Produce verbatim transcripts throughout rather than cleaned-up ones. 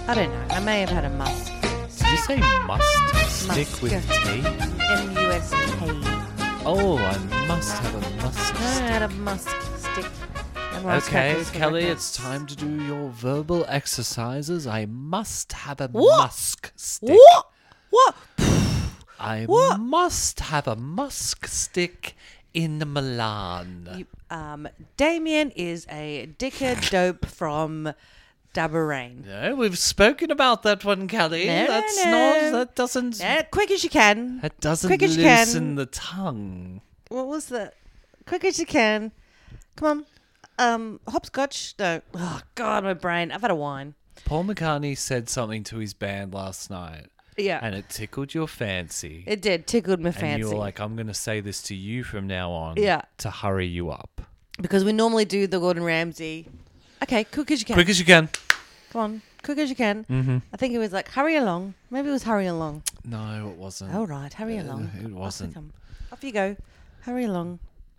I don't know. I may have had a musk. Did you say must stick Musk. with T? M U S K. Oh, I must have a musk No, I stick. had a musk stick. And rice Okay, crackers for Kelly, breakfast. it's time to do your verbal exercises. I must have a What? musk stick. What? What? I What? must have a musk stick in Milan. You, um, Damien is a dickhead dope from Daberain. No, we've spoken about that one, Kelly. No, That's no. not. That doesn't. Yeah, quick as you can. That doesn't quick as you loosen can. the tongue. What was the quick as you can? Come on. Um, hopscotch. No. Oh God, my brain. I've had a wine. Paul McCartney said something to his band last night, Yeah, and it tickled your fancy. it did tickled my and fancy. you were like, "I'm going to say this to you from now on, Yeah. to hurry you up, because we normally do the Gordon Ramsay. Okay, quick as you can. quick as you can." Come on, quick as you can. Mm-hmm. I think it was like hurry along. Maybe it was hurry along. No, it wasn't. All right, hurry Uh, along. it Off we wasn't. come. Off you go. Hurry along.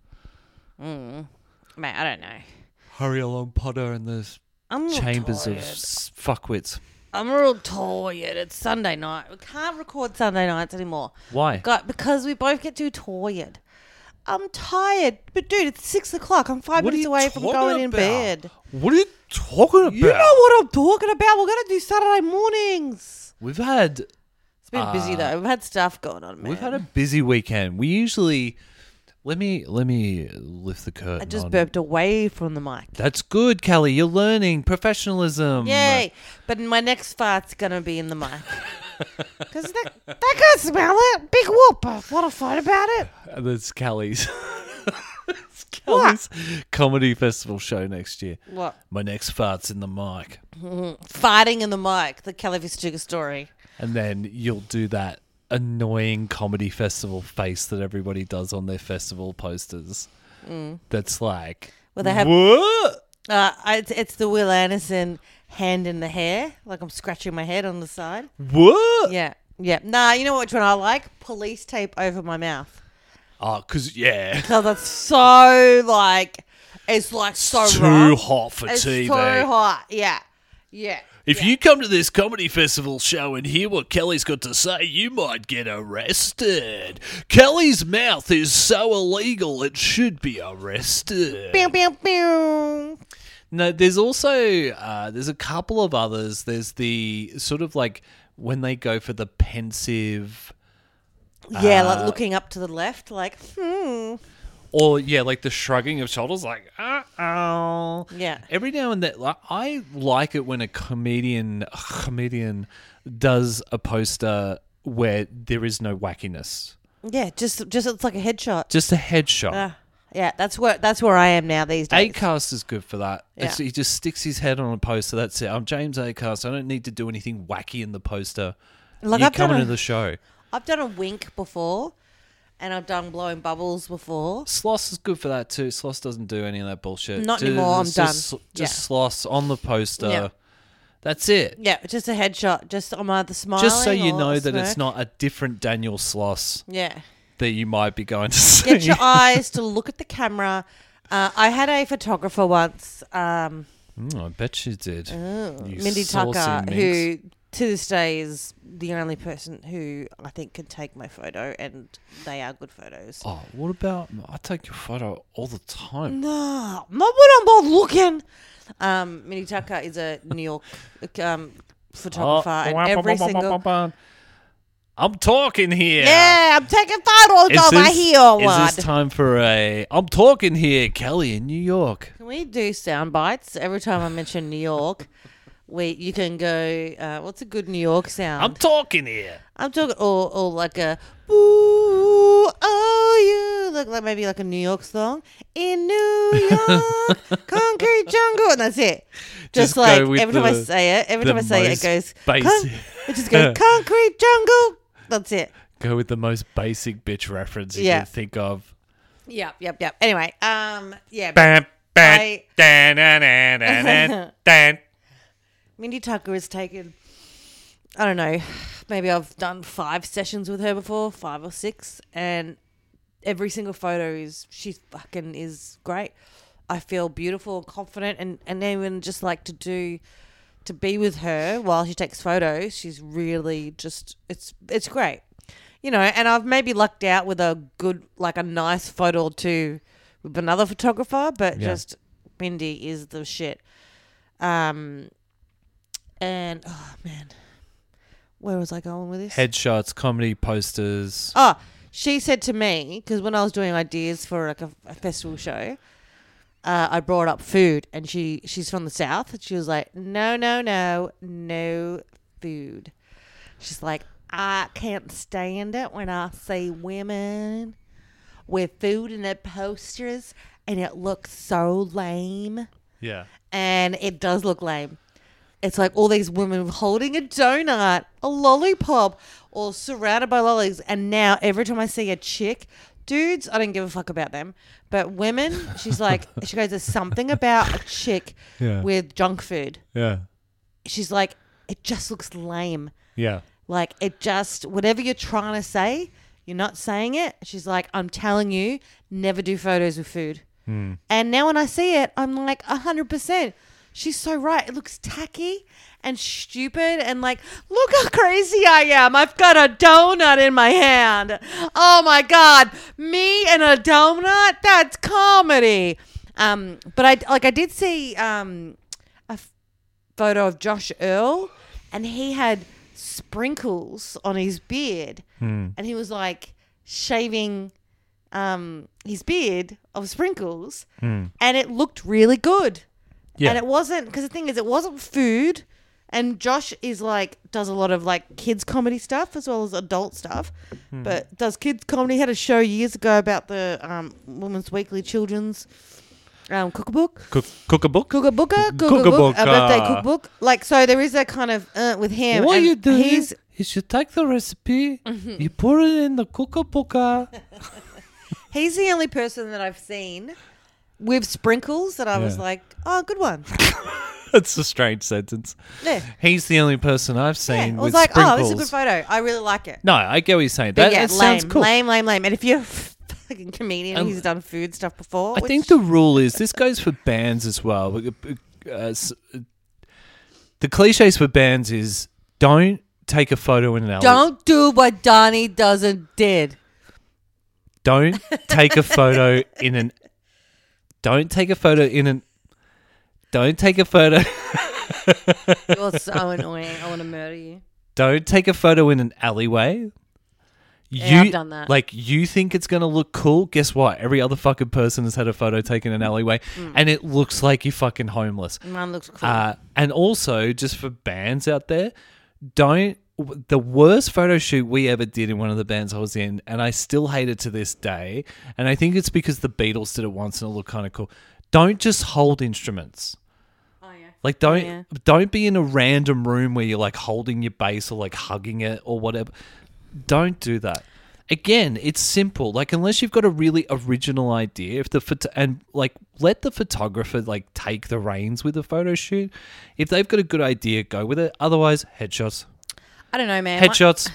Mm. Mate, I don't know. Hurry along, Potter, and the I'm real chambers of tired. s- fuckwits. I'm real tired. It's Sunday night. We can't record Sunday nights anymore. Why? God, because we both get too tired. I'm tired. But dude, it's six o'clock. I'm five What are minutes you away from talking going in about? bed. What are you talking about? You know what I'm talking about. We're gonna do Saturday mornings. We've had It's been busy Uh, though. We've had stuff going on, man. we've had a busy weekend. We usually let me let me lift the curtain. I just on- burped away from the mic. That's good, Kelly. You're learning professionalism. Yay! But my next fart's gonna be in the mic. Because that, that can smell it. Big whoop. I want to fight about it. And that's Kelly's. It's Kelly's comedy festival show next year. What? My next fart's in the mic, Fighting in the mic. The Kelly Fitzgerald story. and then you'll do that annoying comedy festival face that everybody does on their festival posters. That's like, Well, they have- what? Uh, I- it's, it's the Will Anderson hand in the hair. Like I'm scratching my head on the side. What? Yeah. Yeah. Nah, you know which one I like? Police tape over my mouth. Oh, cause yeah, Because that's so like, it's like so too wrong. hot for It's T V. so hot. Yeah. Yeah. If you come to this comedy festival show and hear what Kelly's got to say, you might get arrested. Kelly's mouth is so illegal, it should be arrested. Pew, pew, pew. No, there's also, uh, there's a couple of others. There's the sort of like when they go for the pensive, Yeah, Uh, like looking up to the left, like, hmm. or yeah, like the shrugging of shoulders, like, uh-oh. Yeah. Every now and then, like, I like it when a comedian, a comedian does a poster where there is no wackiness. Yeah, just just it's like a headshot. Just a headshot. Uh, yeah, that's where that's where I am now these days. Acast is good for that. Yeah. It's, he just sticks his head on a poster. That's it. I'm James Acast. I don't need to do anything wacky in the poster. Like, you I've come done into a- the show. I've done a wink before, and I've done blowing bubbles before. Sloss is good for that too. Sloss doesn't do any of that bullshit. Not anymore, I'm Just- done. Just, just Yeah. Sloss on the poster. Yeah. That's it. Yeah, just a headshot. Just I'm either smiling. Just so you or know a that it's smirk. not a different Daniel Sloss Yeah. that you might be going to see. Get your eyes to look at the camera. Uh, I had a photographer once, um, Mm, I bet you did. oh, You Mindy saucy Tucker, minx. who to this day is the only person who I think can take my photo, and they are good photos. Oh, what about? I take your photo all the time. No, not when I'm not looking. Um, Minnie Tucker is a New York um, photographer, and every single I'm talking here. yeah, I'm taking photos Is over this, here. is Lad. this time for a? I'm talking here, Kelly in New York. Can we do sound bites every time I mention New York? We you can go. Uh, what's a good New York sound? I'm talking here. I'm talking, or, or like a "Ooh, oh you," like, like maybe like a New York song in New York, concrete jungle, and that's it. Just, Just go like with every time I the- say it, every the time I say it, it most goes. basic- Con- it just goes concrete jungle. That's it. Go with the most basic bitch reference you Yeah. can think of. Yep, yep, yep. Anyway, um, yeah. Bam, bam, I- dan, dan, dan, dan, dan, dan. Mindy Tucker has taken, I don't know, maybe I've done five sessions with her before, five or six, and every single photo is, she fucking is great. I feel beautiful and confident, and, and even just like to do to be with her while she takes photos, she's really just it's it's great. You know, and I've maybe lucked out with a good, like a nice photo or two with another photographer, but Yeah. just Mindy is the shit. Um, and, oh, man. Where was I going with this? Headshots, comedy posters. Oh, she said to me, because when I was doing ideas for like a, a festival show, uh, I brought up food, and she she's from the South, and she was like, no, no, no, no food. She's like, I can't stand it when I see women with food in their posters, and it looks so lame. Yeah. And it does look lame. It's like all these women holding a donut, a lollipop, or surrounded by lollies. And now every time I see a chick, dudes, I don't give a fuck about them. But women, she's like, she goes, there's something about a chick Yeah. with junk food. Yeah. She's like, it just looks lame. Yeah. Like, it just, whatever you're trying to say, you're not saying it. She's like, I'm telling you, never do photos with food. Mm. And now when I see it, I'm like, one hundred percent. She's so right. It looks tacky and stupid and like, look how crazy I am. I've got a donut in my hand. Oh, my God. Me and a donut? That's comedy. Um, but I, like, I did see um, a f- photo of Josh Earl, and he had sprinkles on his beard, Mm. and he was like shaving um his beard of sprinkles, Mm. and it looked really good. Yeah. And it wasn't, because the thing is, it wasn't food, and Josh is like does a lot of like kids comedy stuff as well as adult stuff, Hmm. but does kids comedy. Had a show years ago about the um Women's Weekly Children's um cookbook. Cook, cook a book? Cookabooka, Cookbook, cookbook, a birthday ah. cookbook. Like, so there is that kind of uh, with him. What and you do He's is you take the recipe, Mm-hmm. you put it in the cookabooka. he's the only person that I've seen with sprinkles that I was Yeah. like, oh, good one. That's a strange sentence. Yeah. He's the only person I've Yeah. seen I was with like, sprinkles. oh, this is a good photo. I really like it. No, I get what you're saying. But That yeah, it lame, sounds cool. lame, lame, lame. And if you're a fucking comedian Um, who's done food stuff before, I which- think the rule is this goes for bands as well. but, uh, s- The cliches for bands is don't take a photo in an alley. don't do what Donnie doesn't did. Don't take a photo in an. Don't take a photo in an. Don't take a photo. You're so annoying. I want to murder you. Don't take a photo in an alleyway. Yeah, I've done that. Like, you think it's going to look cool. Guess what? Every other fucking person has had a photo taken in an alleyway, Mm. and it looks like you're fucking homeless. Mine looks cool. Uh, and also, just for bands out there, don't. The worst photo shoot we ever did in one of the bands I was in, and I still hate it to this day, and I think it's because the Beatles did it once and it looked kind of cool. Don't just hold instruments. oh, yeah. Like, don't Yeah. don't be in a random room where you're like holding your bass or like hugging it or whatever. Don't do that. Again, it's simple. Like, unless you've got a really original idea, if the phot- and like let the photographer like take the reins with the photo shoot. If they've got a good idea, go with it. Otherwise, headshots. I don't know, man. My- Headshots.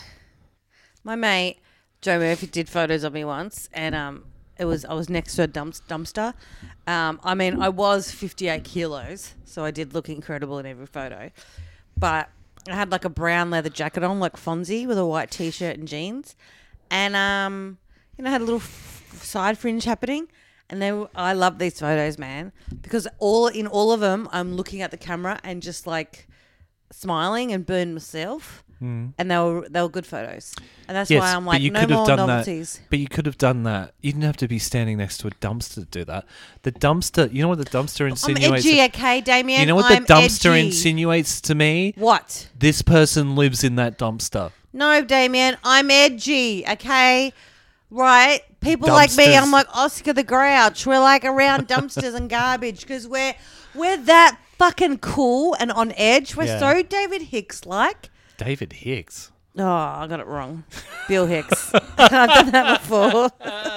My mate Joe Murphy did photos of me once, and um, it was I was next to a dump- dumpster. Um, I mean, I was fifty-eight kilos, so I did look incredible in every photo. But I had like a brown leather jacket on, like Fonzie, with a white t-shirt and jeans, and um, you know, I had a little f- side fringe happening. And they, were, I love these photos, man, because all in all of them, I'm looking at the camera and just like smiling and burn myself. Mm. And they were they were good photos, and that's Yes, why I'm but like, you no could have more done novelties. that. But you could have done that. You didn't have to be standing next to a dumpster to do that. The dumpster. You know what the dumpster I'm insinuates? edgy, okay, Damien. you know what I'm the dumpster edgy. insinuates to me? What? This person lives in that dumpster. No, Damien, I'm edgy, okay? Right? People like me, Dumpsters. I'm like Oscar the Grouch. We're like around dumpsters and garbage because we're we're that fucking cool and on edge. We're Yeah. so David Hicks like. David Hicks. Oh, I got it wrong. Bill Hicks. I've done that before.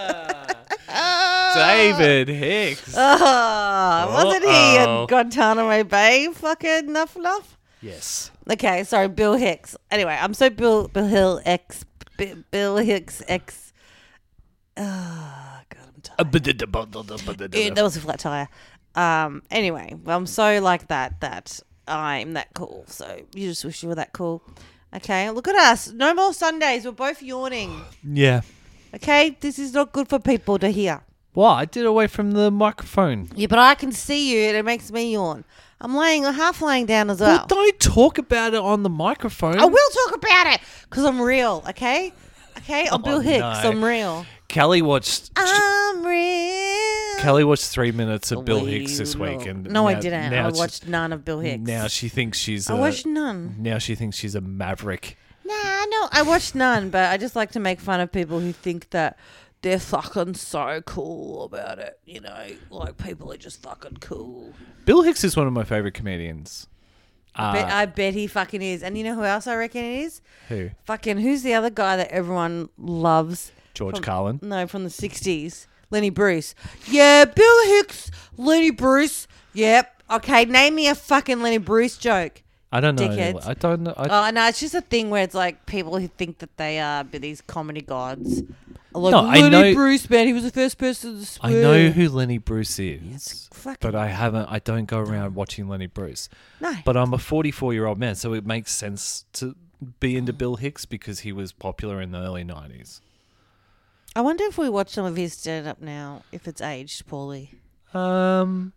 David Hicks. Oh, wasn't he Uh-oh. in Guantanamo Bay? Fucking enough, enough. Yes. Okay, sorry, Bill Hicks. Anyway, I'm so Bill Bill Hill X B- Bill Hicks X. Oh God, I'm tired. Yeah, that was a flat tire. Um. Anyway, well, I'm so like that that I'm that cool. So you just wish you were that cool. Okay, look at us. No more Sundays. We're both yawning. Yeah. Okay, this is not good for people to hear. Well, I did away from the microphone. Yeah, but I can see you and it makes me yawn. I'm laying, half laying down as well. Well, don't talk about it on the microphone. I will talk about it because I'm real, okay? Okay, I'm Oh, Bill Hicks. no. I'm real. Kelly watched. I'm real. Kelly watched three minutes of Bill Way Hicks this week, and no, I now- didn't. now I she- watched none of Bill Hicks. Now she thinks she's. I a, watched none. Now she thinks she's a maverick. Nah, no, I watched none, but I just like to make fun of people who think that they're fucking so cool about it. You know, like people are just fucking cool. Bill Hicks is one of my favorite comedians. Uh, Bet, I bet he fucking is. And you know who else I reckon it is? who? Fucking, who's the other guy that everyone loves? George From- Carlin. No, from the sixties. Lenny Bruce. Yeah, Bill Hicks, Lenny Bruce. Yep. Okay, name me a fucking Lenny Bruce joke. I don't know. Dickheads. I don't know. I, Oh, no, it's just a thing where it's like people who think that they are these comedy gods. Are like, No, I Lenny know- Bruce, man, he was the first person to swear. I know who Lenny Bruce is, It's fucking... but I haven't. I don't go around watching Lenny Bruce. No. But I'm a forty-four-year-old man, so it makes sense to be into Bill Hicks because he was popular in the early nineties. I wonder if we watch some of his stand-up now, if it's aged poorly. Um,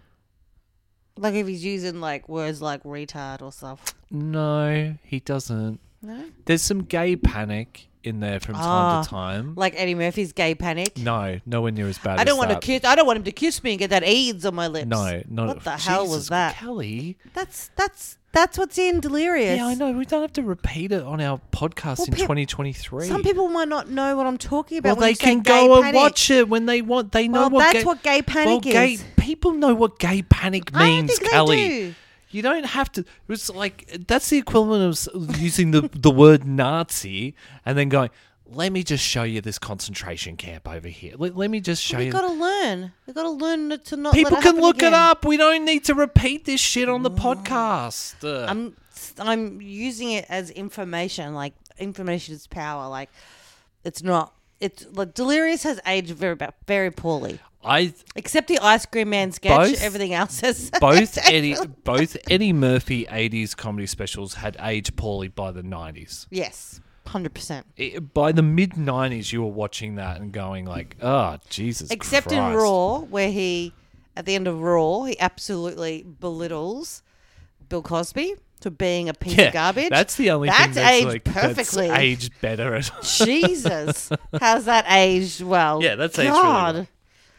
Like if he's using like words like retard or stuff. no, he doesn't. No? There's some gay panic in there from time Ah, to time. Like Eddie Murphy's gay panic. No, nowhere near as bad. I don't as want to that. kiss. I don't want him to kiss me and get that AIDS on my lips. No, no. What the hell was Jesus, that? Kelly? That's that's that's what's in Delirious. Yeah, I know. We don't have to repeat it on our podcast Well, in pe- twenty twenty-three. Some people might not know what I'm talking well, about. when they you say can gay go and panic. watch it when they want. They know Well, what that's gay, what gay panic well, gay, is. people know what gay panic I don't means, think Kelly. they do. You don't have to. It's like that's the equivalent of s- using the the word Nazi and then going, "Let me just show you this concentration camp over here. Let, let me just show We you." got to learn. We got to learn not to not. People let it can happen look again. it up. We don't need to repeat this shit on the podcast. Uh, I'm I'm using it as information. Like information is power. Like it's not. It's like Delirious has aged very ba- very poorly. I Except the ice cream man sketch. Both- Everything else has both Eddie both Eddie Murphy eighties comedy specials had aged poorly by the nineties. Yes, hundred percent. It- by the mid nineties, you were watching that and going like, "Oh, Jesus!" Except Christ. in Raw, where he at the end of Raw, he absolutely belittles Bill Cosby to being a piece Yeah, of garbage. that's the only That's thing that's aged like perfectly. that's aged better. At Jesus, how's that aged well? Yeah, that's aged really God. well.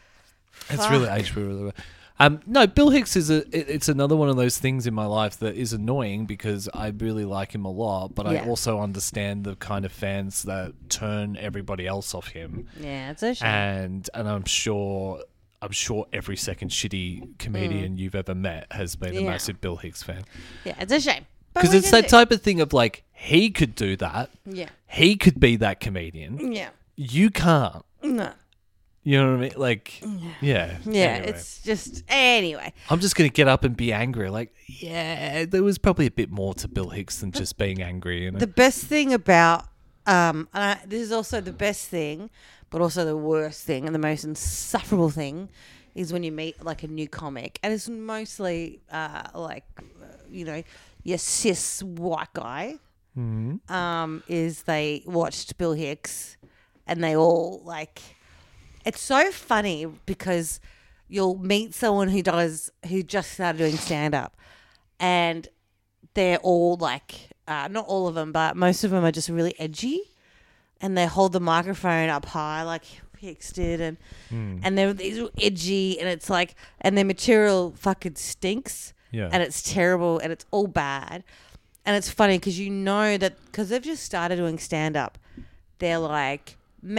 It's really aged really well. Um, no, Bill Hicks is a. It, it's another one of those things in my life that is annoying because I really like him a lot, but Yeah. I also understand the kind of fans that turn everybody else off him. Yeah, it's a shame. and and I'm sure I'm sure every second shitty comedian you've ever met has been a Mm. Yeah. massive Bill Hicks fan yeah, it's a shame. But because we it's can that do- type of thing of like he could do that, Yeah, he could be that comedian, yeah, you can't. no, You know what I mean? Like, yeah, yeah. Anyway. It's just anyway. I'm just gonna get up and be angry. Like, yeah, there was probably a bit more to Bill Hicks than just being angry. You know? The best thing about um, and I, this is also the best thing, but also the worst thing and the most insufferable thing is when you meet like a new comic, and it's mostly uh, like uh, you know your cis white guy. Mhm. Um, is they watched Bill Hicks, and they all like. It's so funny because you'll meet someone who does who just started doing stand up, and they're all like uh, not all of them, but most of them are just really edgy, and they hold the microphone up high like Hicks did, and and they're these real edgy, and it's like and their material fucking stinks, Yeah. and it's terrible, and it's all bad, and it's funny because you know that because they've just started doing stand up, they're like,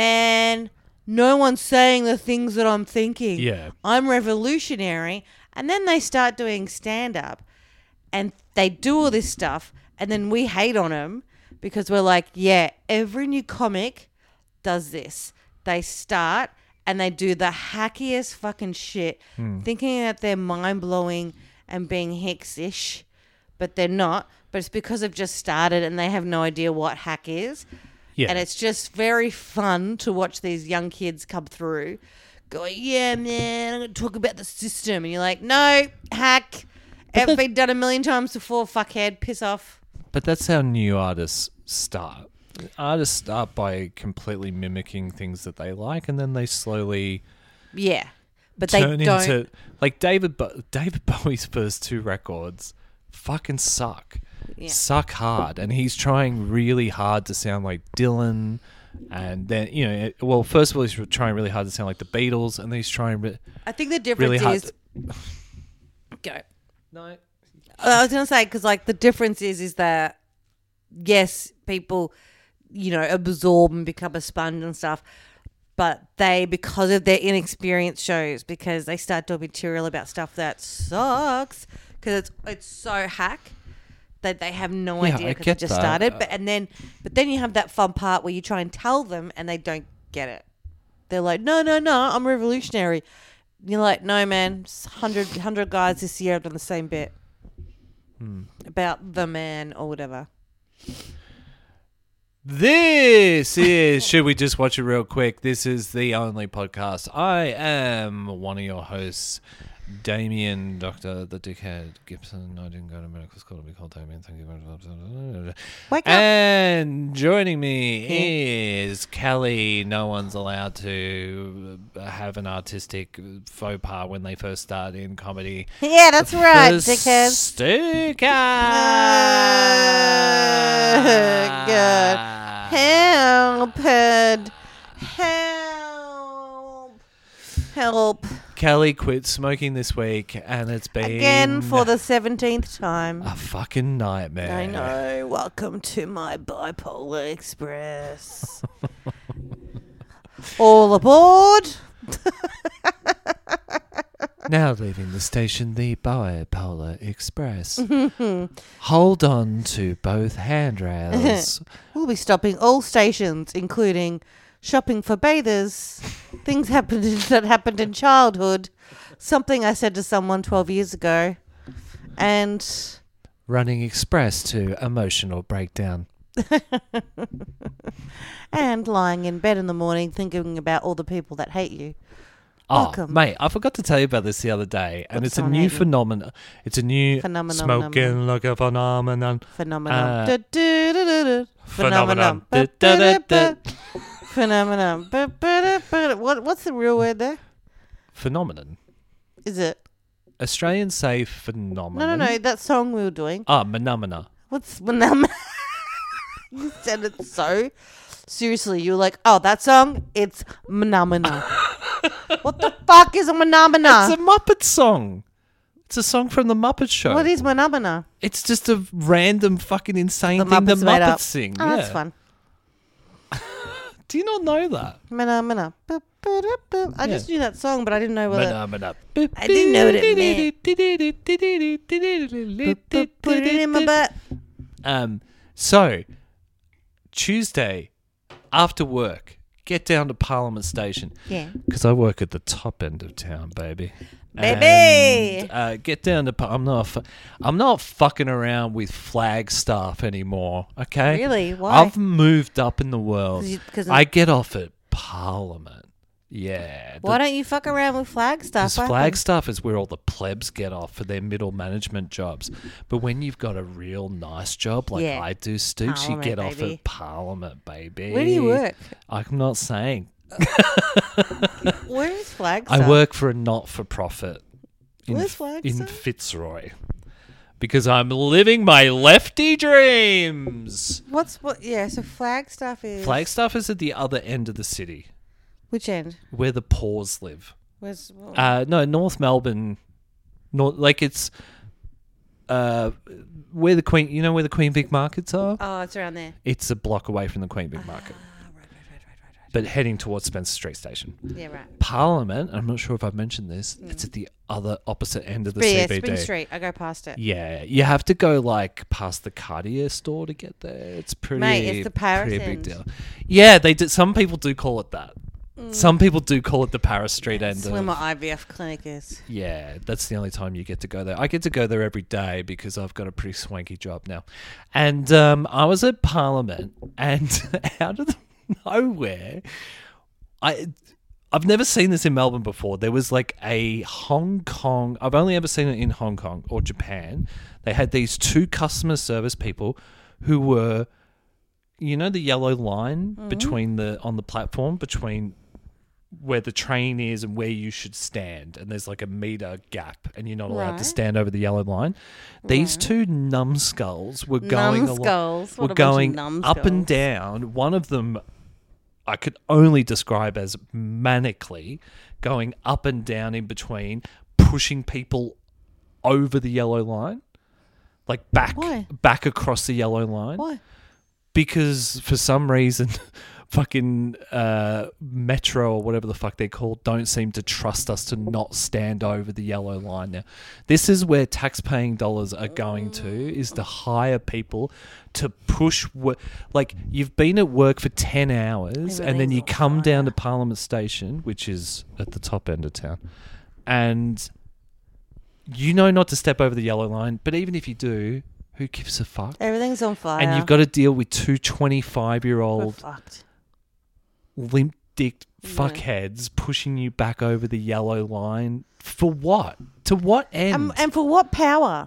man. No one's saying the things that I'm thinking. Yeah. I'm revolutionary. And then they start doing stand up and they do all this stuff. And then we hate on them because we're like, yeah, every new comic does this. They start and they do the hackiest fucking shit, thinking that they're mind blowing and being Hicks-ish, but they're not. But it's because they've just started and they have no idea what hack is. Yeah. And it's just very fun to watch these young kids come through going, yeah, man, I'm going to talk about the system. And you're like, no, hack. It's been done a million times before, fuckhead. Piss off. But that's how new artists start. Artists start by completely mimicking things that they like, and then they slowly Yeah. But turn they don't. into like David. Bo- David Bowie's first two records fucking suck, Yeah. suck hard, and he's trying really hard to sound like Dylan. And then you know, it- well, first of all, he's trying really hard to sound like the Beatles, and then he's trying re- I think the difference really hard. is. To- Go. no, I was gonna say because like the difference is is that yes, people, you know, absorb and become a sponge and stuff, but they because of their inexperience shows because they start doing material about stuff that sucks because it's it's so hack that they have no Yeah, idea I because get it just that. started. But and then but then you have that fun part where you try and tell them and they don't get it. They're like, no, no, no, I'm revolutionary. And you're like, no, man, one hundred, one hundred guys this year have done the same bit Hmm. about the man or whatever. This is Should We Just Watch It Real Quick? This is the only podcast. I am one of your hosts, Damien, Doctor the Dickhead Gibson. I didn't go to medical school to be called Damien. Thank you very much. Wake up. And joining me is Kelly. No one's allowed to have an artistic faux pas when they first start in comedy. Yeah, that's right, dickhead. Sticker. Good. Help. Ed. Help. Help. Kelly quit smoking this week, and it's been Again for the seventeenth time. a fucking nightmare. I know. Welcome to my bipolar express. All aboard. Now leaving the station, the Bipolar Express. Hold on to both handrails. We'll be stopping all stations, including shopping for bathers, things happened in, that happened in childhood, something I said to someone twelve years ago, and Running express to emotional breakdown. and lying in bed in the morning thinking about all the people that hate you. Oh, Welcome. mate, I forgot to tell you about this the other day, and What's it's a on new it? phenomenon. It's a new Phenomenon. smoking like a phenomenon. Phenomenon. Uh, Du-du-du-du-du. phenomenon. Phenomenon. Du-du-du-du. Phenomenon. Bu-bu-du-bu-du. What, what's the real word there? Phenomenon. Is it? Australians say No, phenomenon. no, no. That song we were doing. Ah, phenomena. What's phenomenon? You said it so seriously. You were like, oh, that song? It's phenomena. What the fuck is a phenomena? It's a Muppet song. It's a song from the Muppet Show. What is phenomena? It's just a random fucking insane The thing the Muppets made Muppets up. sing. Oh, yeah. that's fun. Do you not know that? Phenomena. Boop, boop, boop, boop. I Yeah. just knew that song, but I didn't know whether. Phenomena. I didn't know what it Boop, Put it in my butt. Um, so, Tuesday, after work, get down to Parliament Station. Yeah. Because I work at the top end of town, baby. Baby! And, uh, get down to. Pa- I'm not. Fu- I'm not fucking around with Flagstaff anymore. Okay. Really? Why? I've moved up in the world. 'Cause you- 'cause I get off at Parliament. Yeah. Why don't you fuck around with Flagstaff? Because What happened? Flagstaff is where all the plebs get off for their middle management jobs. But when you've got a real nice job like Yeah. I do, Stooks, you Parliament, get off baby. at Parliament, baby. Where do you work? I'm not saying. Where is Flagstaff? I work for a not-for-profit in, Where's in Flagstaff? Fitzroy. Because I'm living my lefty dreams. What's what? Yeah, so Flagstaff is. Flagstaff is at the other end of the city, Which end? where the poors live. Where's. Uh, no, North Melbourne. North, like it's uh, where the Queen. You know where the Queen Vic markets are. oh, it's around there. It's a block away from the Queen Vic market, Ah, right, right, right, right, right, right. but heading towards Spencer Street Station. Yeah, right. Parliament. I'm not sure if I've mentioned this. It's at the other opposite end of the But yeah, C B D. Spring Street. I go past it. Yeah, you have to go like past the Cartier store to get there. It's pretty, Mate, it's the Paris pretty big end. deal. Yeah, they did. Some people do call it that. Some people do call it the Paris Street end. That's where of- my I V F clinic is. Yeah, that's the only time you get to go there. I get to go there every day because I've got a pretty swanky job now. And um, I was at Parliament, and out of nowhere, I I've never seen this in Melbourne before. There was like a Hong Kong. I've only ever seen it in Hong Kong or Japan. They had these two customer service people who were, you know, the yellow line mm-hmm. between the on the platform between where the train is and where you should stand, and there's like a meter gap, and you're not allowed right. to stand over the yellow line. These right. two numbskulls were going numbskulls. Along, were going up and down. One of them I could only describe as manically going up and down in between, pushing people over the yellow line, like back Why? back across the yellow line. Why? Because for some reason, fucking uh, Metro or whatever the fuck they're called don't seem to trust us to not stand over the yellow line now. This is where tax-paying dollars are going to, is to hire people to push work. Like, you've been at work for ten hours and then you come fire. down to Parliament Station, which is at the top end of town, and you know not to step over the yellow line, but even if you do, who gives a fuck? Everything's on fire. And you've got to deal with two twenty-five-year-old... We're fucked. limp-dicked fuckheads yeah. pushing you back over the yellow line. For what? To what end? Um, and for what power?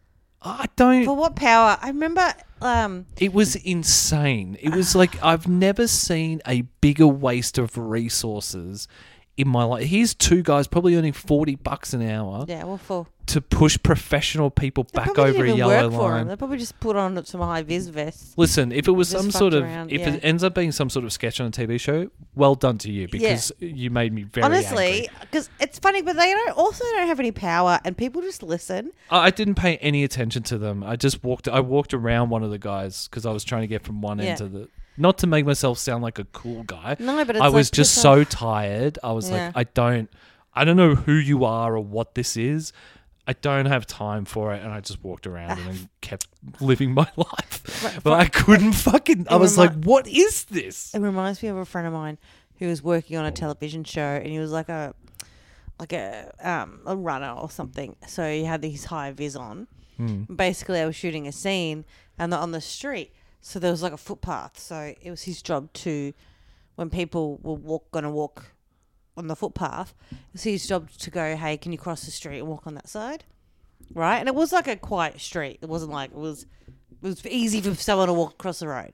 I don't... For what power? I remember... Um, it was insane. It was like, I've never seen a bigger waste of resources in my life. Here's two guys probably earning forty bucks an hour. Yeah, well, for... to push professional people they back over a yellow work for line. Them. They probably just put on some high vis vests. Listen, if it was just some sort of, around, if yeah. it ends up being some sort of sketch on a T V show, well done to you, because yeah. you made me very honestly, because it's funny, but they don't also don't have any power, and people just listen. I, I didn't pay any attention to them. I just walked. I walked around one of the guys because I was trying to get from one yeah. end to the. Not to make myself sound like a cool guy. No, but it's I was like just so tired. I was yeah. like, I don't, I don't know who you are or what this is. I don't have time for it, and I just walked around and then kept living my life. Right, but I couldn't fucking. I was remi- like, "What is this?" It reminds me of a friend of mine who was working on a television show, and he was like a, like a um a runner or something. So he had these high vis on. Mm. Basically, I was shooting a scene, and they're on the street, so there was like a footpath. So it was his job to, when people were walk gonna walk on the footpath, it's his job to go, hey, can you cross the street and walk on that side? Right? And it was like a quiet street. It wasn't like, it was it was easy for someone to walk across the road.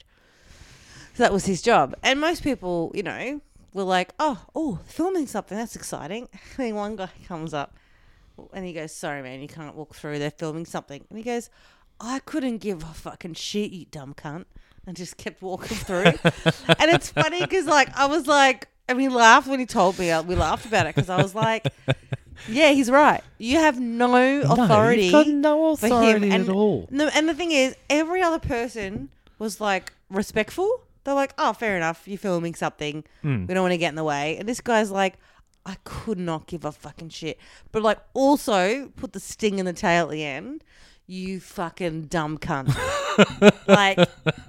So that was his job. And most people, you know, were like, oh, oh, filming something, that's exciting. And then one guy comes up and he goes, sorry, man, you can't walk through. They're filming something. And he goes, I couldn't give a fucking shit, you dumb cunt. And just kept walking through. And it's funny because, like, I was like, and we laughed when he told me. We laughed about it because I was like, yeah, he's right. You have no authority. No, you've got no authority and, at all. No, and the thing is, every other person was, like, respectful. They're like, oh, fair enough. You're filming something. Mm. We don't want to get in the way. And this guy's like, I could not give a fucking shit. But, like, also put the sting in the tail at the end. You fucking dumb cunt. like...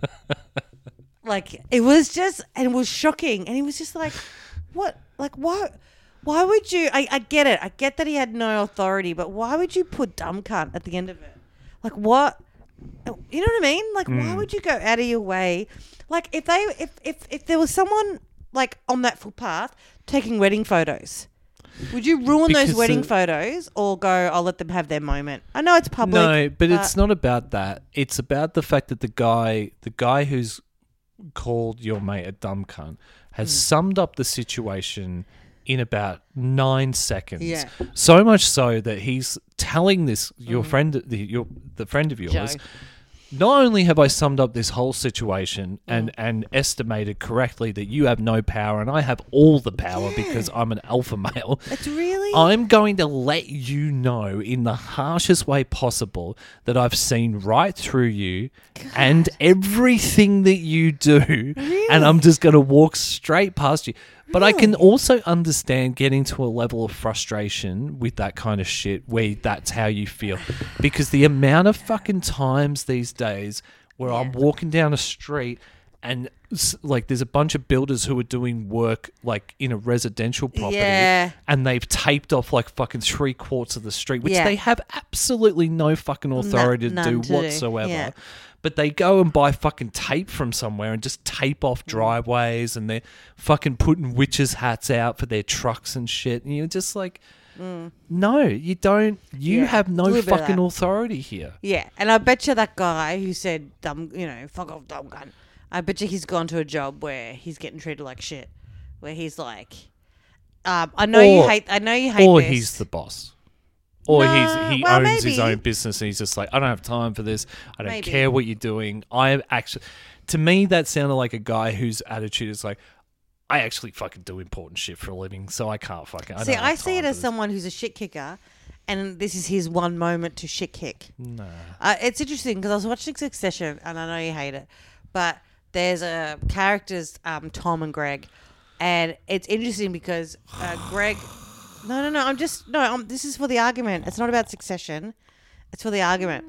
Like, it was just, and it was shocking. And he was just like, what? Like, why Why would you, I, I get it. I get that he had no authority, but why would you put dumb cunt at the end of it? Like, what? You know what I mean? Like, mm. why would you go out of your way? Like, if they, if, if, if there was someone, like, on that footpath taking wedding photos, would you ruin because those wedding the, photos or go, I'll let them have their moment? I know it's public. No, but, but it's not about that. It's about the fact that the guy, the guy who's called your mate a dumb cunt has mm. summed up the situation in about nine seconds. Yeah. So much so that he's telling this your mm. friend, the your the friend of yours. Joe. Not only have I summed up this whole situation and, mm. and estimated correctly that you have no power and I have all the power yeah. because I'm an alpha male. It's really... I'm going to let you know in the harshest way possible that I've seen right through you God. and everything that you do. Really? And I'm just going to walk straight past you. But Really? I can also understand getting to a level of frustration with that kind of shit where that's how you feel. Because the amount of fucking times these days where yeah. I'm walking down a street and s- like there's a bunch of builders who are doing work like in a residential property, Yeah. and they've taped off like fucking three quarters of the street, which Yeah. they have absolutely no fucking authority none to do to do, whatsoever. yeah. But they go and buy fucking tape from somewhere and just tape off Mm. driveways, and they're fucking putting witches' hats out for their trucks and shit. And you're just like, no, you don't. You Mm. Yeah, have a no little bit of fucking that. authority here. Yeah, and I bet you that guy who said dumb, you know, fuck off, dumb gun. I bet you he's gone to a job where he's getting treated like shit, where he's like, um, I know you Or- hate, I know you hate Or this. he's the boss. Or No, he's he well, owns his maybe. own business and he's just like, I don't have time for this. I don't Maybe. care what you're doing. I actually, to me, that sounded like a guy whose attitude is like, I actually fucking do important shit for a living, so I can't fucking. I See, don't have I see time it for as this." someone who's a shit kicker, and this is his one moment to shit kick. Nah. Uh, it's interesting because I was watching Succession, and I know you hate it, but there's a characters, um, Tom and Greg, and it's interesting because uh, Greg. No, no, no. I'm just no. Um, this is for the argument. It's not about Succession. It's for the argument.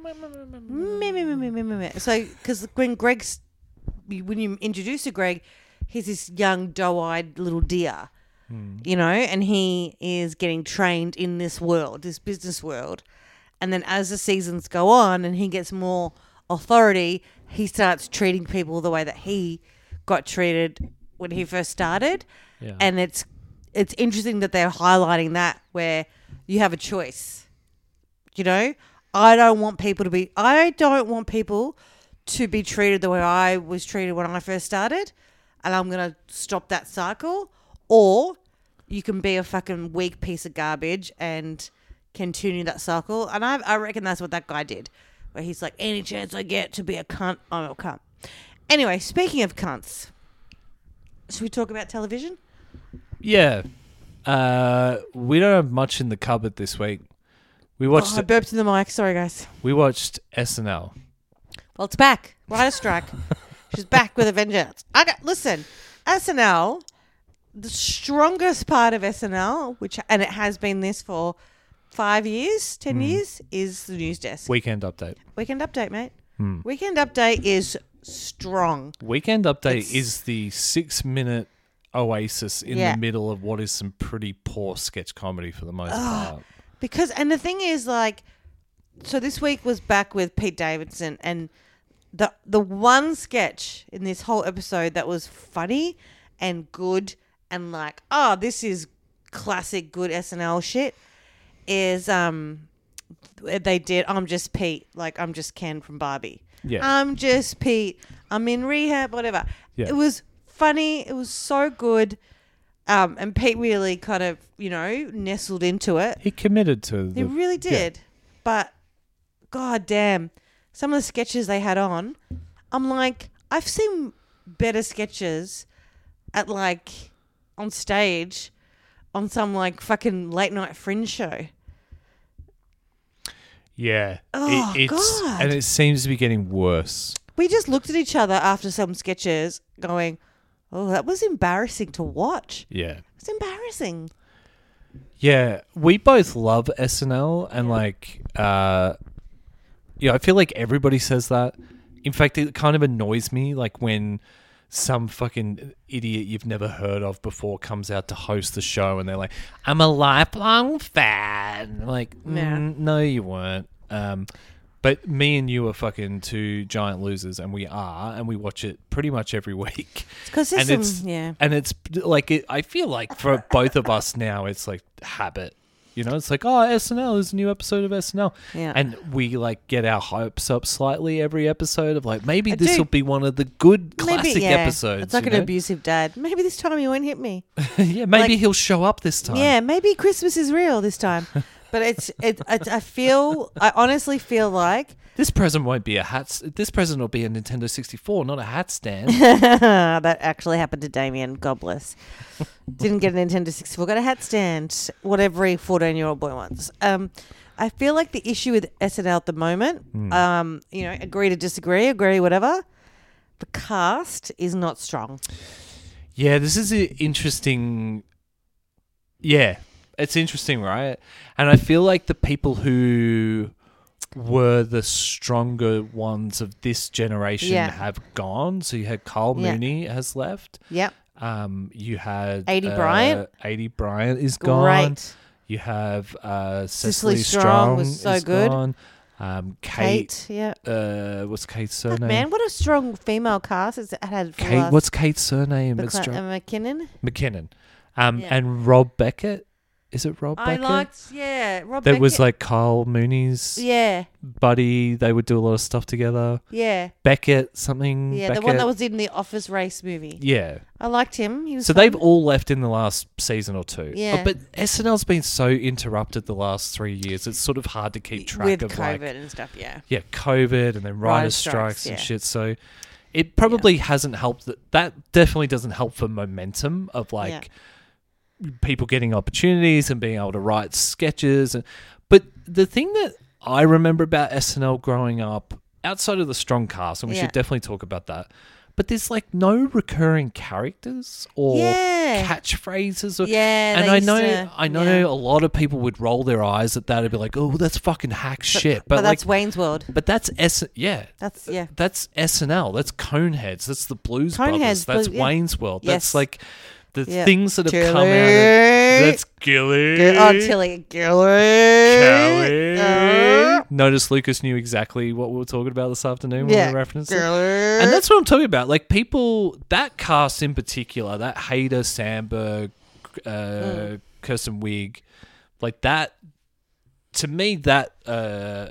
Me, me, me, me, me, me, me. So, because when Greg's, when you introduce to Greg, he's this young, doe-eyed little deer, you know, and he is getting trained in this world, this business world. And then as the seasons go on and he gets more authority, he starts treating people the way that he got treated when he first started. Yeah. And it's it's interesting that they're highlighting that where you have a choice. You know, I don't want people to be I don't want people to be treated the way I was treated when I first started, and I'm going to stop that cycle. Or you can be a fucking weak piece of garbage and continue that cycle. And I I reckon that's what that guy did, where he's like, any chance I get to be a cunt, I'm a cunt. Anyway, speaking of cunts, should we talk about television? Yeah. Uh, we don't have much in the cupboard this week. We watched. Oh, I burped in the mic. Sorry, guys. we watched S N L. Well, it's back. Writer strike. She's back with a vengeance. I got listen. S N L, the strongest part of S N L, which and it has been this for five years, ten years, is the news desk. Weekend update. Weekend update, mate. Weekend update is strong. Weekend update It's- is the six-minute oasis in Yeah. the middle of what is some pretty poor sketch comedy for the most part. Because and the thing is, like, so this week was back with Pete Davidson, and the the one sketch in this whole episode that was funny and good and like, oh, this is classic good S N L shit is um they did I'm just Pete, like I'm just Ken from Barbie. Yeah. I'm just Pete. I'm in rehab, whatever. Yeah. It was funny. It was so good. Um, and Pete really kind of, you know, nestled into it. He committed to He the. really did. But, god damn, some of the sketches they had on, I'm like, I've seen better sketches at like, on stage, on some like fucking late night fringe show. Yeah. Oh, It- it's God. and it seems to be getting worse. We just looked at each other after some sketches going, oh, that was embarrassing to watch. Yeah. It's embarrassing. Yeah, we both love S N L, and like, uh, yeah, I feel like everybody says that. In fact, it kind of annoys me, like when some fucking idiot you've never heard of before comes out to host the show, and they're like, "I'm a lifelong fan." Like, Yeah. mm, no, you weren't. Um, but me and you are fucking two giant losers, and we are, and we watch it pretty much every week. Because And there's it's some, yeah. and it's like it, I feel like for both of us now, it's like habit. You know, it's like, oh, S N L is a new episode of S N L, Yeah. and we like get our hopes up slightly every episode of like maybe I this do. will be one of the good classic Maybe, yeah. episodes. It's like you an know? abusive dad. Maybe this time he won't hit me. yeah, maybe like- he'll show up this time. Yeah, maybe Christmas is real this time. But it's it. It's, I feel. I honestly feel like This present won't be a hat. s- This present will be a Nintendo sixty-four, not a hat stand. that actually happened to Damien. God bless. Didn't get a Nintendo sixty-four. Got a hat stand. What every fourteen-year-old boy wants. Um, I feel like the issue with S N L at the moment. Um, you know, agree to disagree, agree whatever. The cast is not strong. Yeah, this is a interesting. Yeah, it's interesting, right? And I feel like the people who were the stronger ones of this generation Yeah. have gone. So you had Carl Yeah. Mooney has left. Yep. Um, you had Aidy uh, Bryant. Aidy Bryant is gone. Great. You have uh, Cicely Cecily Strong Strong was so is good. gone. Um, Kate. Kate. Yeah. Uh, what's Kate's Fuck, surname? man, what a strong female cast it's- it had. For the Kate. last- What's Kate's surname? the It's cla- dra- uh, McKinnon. McKinnon. Um, Yeah. and Rob Beckett. Is it Rob I Beckett? liked, yeah, Rob that was Beckett. like Carl Mooney's yeah, buddy. They would do a lot of stuff together. yeah, Beckett, something. yeah. Beckett. The one that was in the Office Race movie. Yeah. I liked him. He was So fun. they've all left in the last season or two. Yeah. Oh, but S N L's been so interrupted the last three years. It's sort of hard to keep track with of COVID like and stuff. Yeah, yeah, COVID and then writers' Writers' strikes, strikes, and yeah. shit. So it probably hasn't helped. That that definitely doesn't help for momentum of like people getting opportunities and being able to write sketches. And but the thing that I remember about S N L growing up, outside of the strong cast, and we Yeah. should definitely talk about that. But there's like no recurring characters or Yeah. catchphrases. Or, Yeah, and they I used know, to- I know, yeah. a lot of people would roll their eyes at that and be like, "Oh, that's fucking hack shit." but, But, like, that's Wayne's World. but that's S. Yeah, That's yeah. that's S N L. That's Coneheads. That's the Blues Brothers. Coneheads, That's Blue- yeah. Wayne's World. Yes. That's like the Yeah. things that have come out. Of, Gilly. that's Gilly. G- Oh, Tilly. Gilly. Kelly. Uh, Notice Lucas knew exactly what we were talking about this afternoon when yeah. we referenced it. Gilly. And that's what I'm talking about. Like people, that cast in particular, that Hader, Sandberg, uh, Mm. Kirsten Wiig, like that. To me, that uh,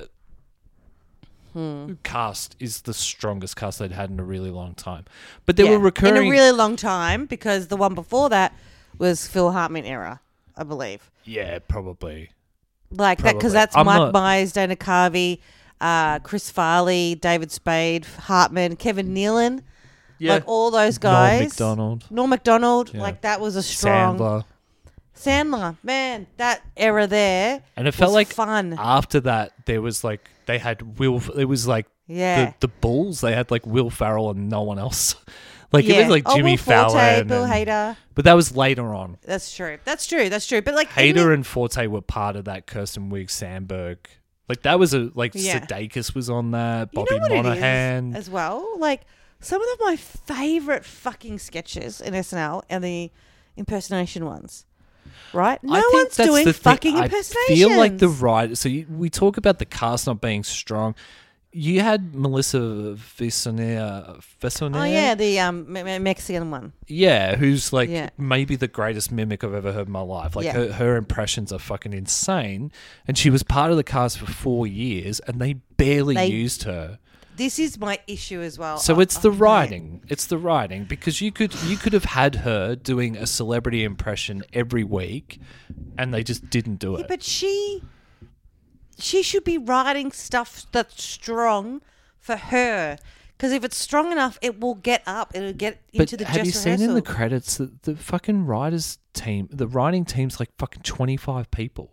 Hmm. cast is the strongest cast they'd had in a really long time. But there Yeah, were recurring. in a really long time because the one before that was Phil Hartman era, I believe. yeah, probably. Like that because Probably. that's I'm Mike not- Myers, Dana Carvey, uh, Chris Farley, David Spade, Hartman, Kevin Nealon, Yeah, like all those Norm guys. Macdonald, Norm Macdonald, Yeah. like that was a strong Sandler, Sandler, man, that era there. and it felt was like fun. after that there was like they had Will. It was like Yeah. the the Bulls. They had like Will Ferrell and no one else. Like yeah. it was like oh, Jimmy Will Forte, Fallon, Bill and- Hader. but that was later on. That's true. That's true. That's true. But like in Hader the- and Forte were part of that Kirsten Wiig Sandberg. Like that was a like Yeah. Sudeikis was on that. You Bobby know what it is Monahan. as well. Like some of my favorite fucking sketches in S N L are the impersonation ones. Right? No I think one's that's doing the thing. fucking I impersonations. feel like the right. So you, we talk about the cast not being strong. You had Melissa Visonia. Visonia? Oh yeah, the um Me- Me- Mexican one. Yeah, who's like Yeah. maybe the greatest mimic I've ever heard in my life. Like Yeah. her, her impressions are fucking insane. And she was part of the cast for four years and they barely They- used her. This is my issue as well. So Oh, it's the oh, man. writing. It's the writing because you could you could have had her doing a celebrity impression every week and they just didn't do Yeah, it. but she she should be writing stuff that's strong for her. Because if it's strong enough, it will get up. It'll get But into the have you dress seen in the rehearsal. credits that the fucking writers team, the writing team's like fucking twenty-five people.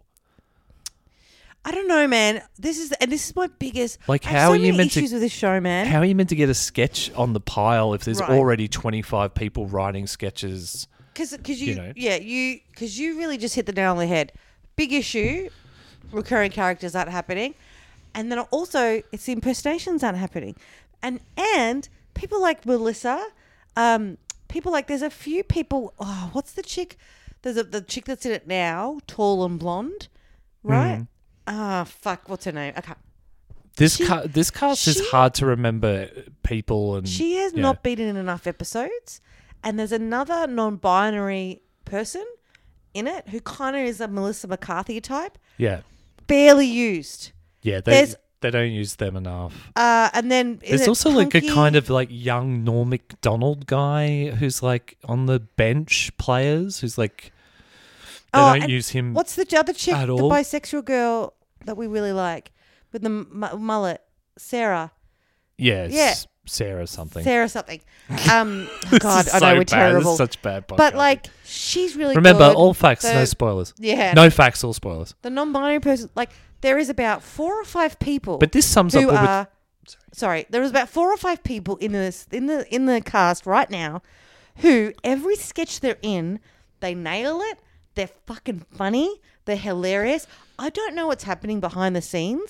I don't know, man. This is and this is my biggest. Like, I have how so are you many meant to- issues with this show, man? How are you meant to get a sketch on the pile if there's Right. already twenty-five people writing sketches? Because you, you know. yeah, you because you really just hit the nail on the head. Big issue, recurring characters aren't happening, and then also it's the impersonations aren't happening, and and people like Melissa, um, people like there's a few people. Oh, what's the chick? There's a the chick that's in it now, tall and blonde, right? Mm. Ah, fuck, what's her name? Okay, This She- ca- this cast is she- hard to remember people and she has yeah. not been in enough episodes, and there's another non-binary person in it who kind of is a Melissa McCarthy type. yeah Barely used. yeah they There's- they don't use them enough. Uh, and then is There's it also like a Punky? kind of like young Norm Macdonald guy who's like on the bench players who's like they Oh, don't and use him. What's the other chick, at the all. bisexual girl that we really like with the m- mullet, Sarah, Yeah, it's Yeah. Sarah something. Sarah something. Um, This God, is I know so we're bad. This terrible, is such bad podcast. but like she's really remember, good. all facts, The- no spoilers. Yeah, No facts, all spoilers. the non-binary person. Like there is about four or five people. But this sums up who what we're- are sorry, there is about four or five people in this in the in the cast right now who every sketch they're in, they nail it. They're fucking funny. They're hilarious. I don't know what's happening behind the scenes,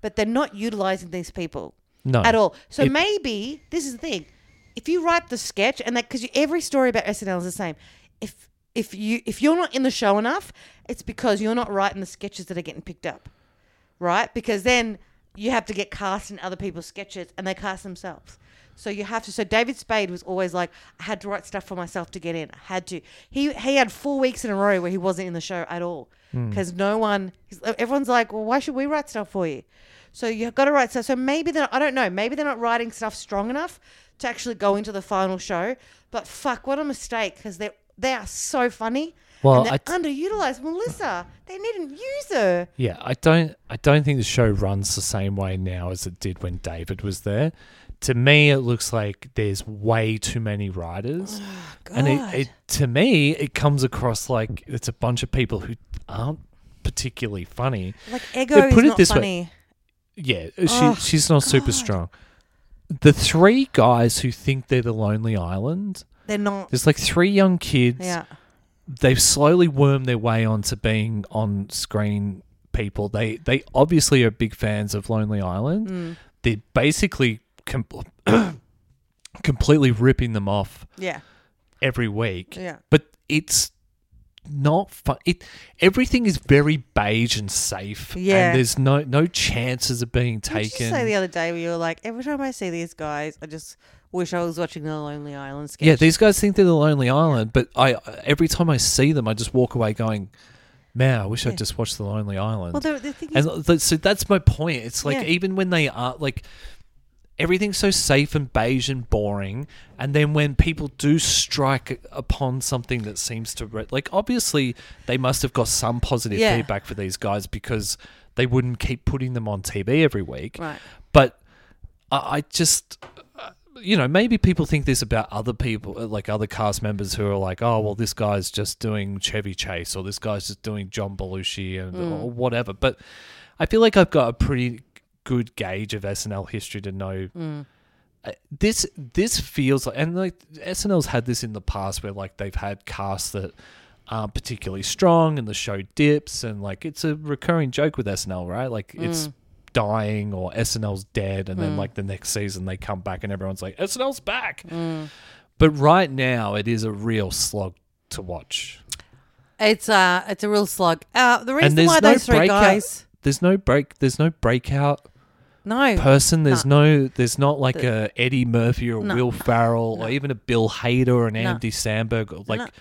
but they're not utilizing these people No. at all. So It- maybe this is the thing: if you write the sketch, and that because every story about S N L is the same, if if you if you're not in the show enough, it's because you're not writing the sketches that are getting picked up, right? Because then you have to get cast in other people's sketches, and they cast themselves. So you have to. So David Spade was always like, I had to write stuff for myself to get in. I had to. He he had four weeks in a row where he wasn't in the show at all because no one. Everyone's like, well, why should we write stuff for you? So you've got to write stuff. So maybe they're. I don't know. Maybe they're not writing stuff strong enough to actually go into the final show. But fuck, what a mistake because they they are so funny. Well, and they're I t- underutilized. Melissa, they didn't use her. Yeah, I don't I don't think the show runs the same way now as it did when David was there. To me, it looks like there's way too many writers. And it, it to me, it comes across like it's a bunch of people who aren't particularly funny. Like Ego But is put it not this way- funny. Yeah, she, Oh, she's not super God. strong. The three guys who think they're the Lonely Island, They're not. there's like three young kids. Yeah. They've slowly wormed their way onto being on screen people. They they obviously are big fans of Lonely Island. Mm. They're basically com- completely ripping them off Yeah. every week. Yeah. But it's not fun. It everything is very beige and safe. Yeah. And there's no no chances of being What did you taken. say the other day where you were like, every time I see these guys, I just wish I was watching the Lonely Island sketch. Yeah, these guys think they're the Lonely Island, but I every time I see them, I just walk away going, "Man, I wish Yeah. I just watched the Lonely Island." Well, the, the thing is, and th- so that's my point. It's like Yeah. even when they are like everything's so safe and beige and boring, and then when people do strike upon something that seems to re- like obviously they must have got some positive Yeah. feedback for these guys because they wouldn't keep putting them on T V every week. right. But I, I just, uh, you know, maybe people think this about other people, uh, like other cast members who are like, oh, well, this guy's just doing Chevy Chase or this guy's just doing John Belushi and or whatever. But I feel like I've got a pretty good gauge of S N L history to know Mm. uh, this. This feels like, and like S N L's had this in the past where like they've had casts that aren't particularly strong and the show dips, and like it's a recurring joke with S N L, right? Like it's dying or S N L's dead, and then like the next season they come back and everyone's like S N L's back. But right now it is a real slog to watch. It's uh, it's a real slug. Uh, the reason there's why no those three breakout- guys, There's no break. There's no breakout no, person. There's no. There's not like The- a Eddie Murphy or No. Will Farrell No. or even a Bill Hader or an No. Andy Samberg or like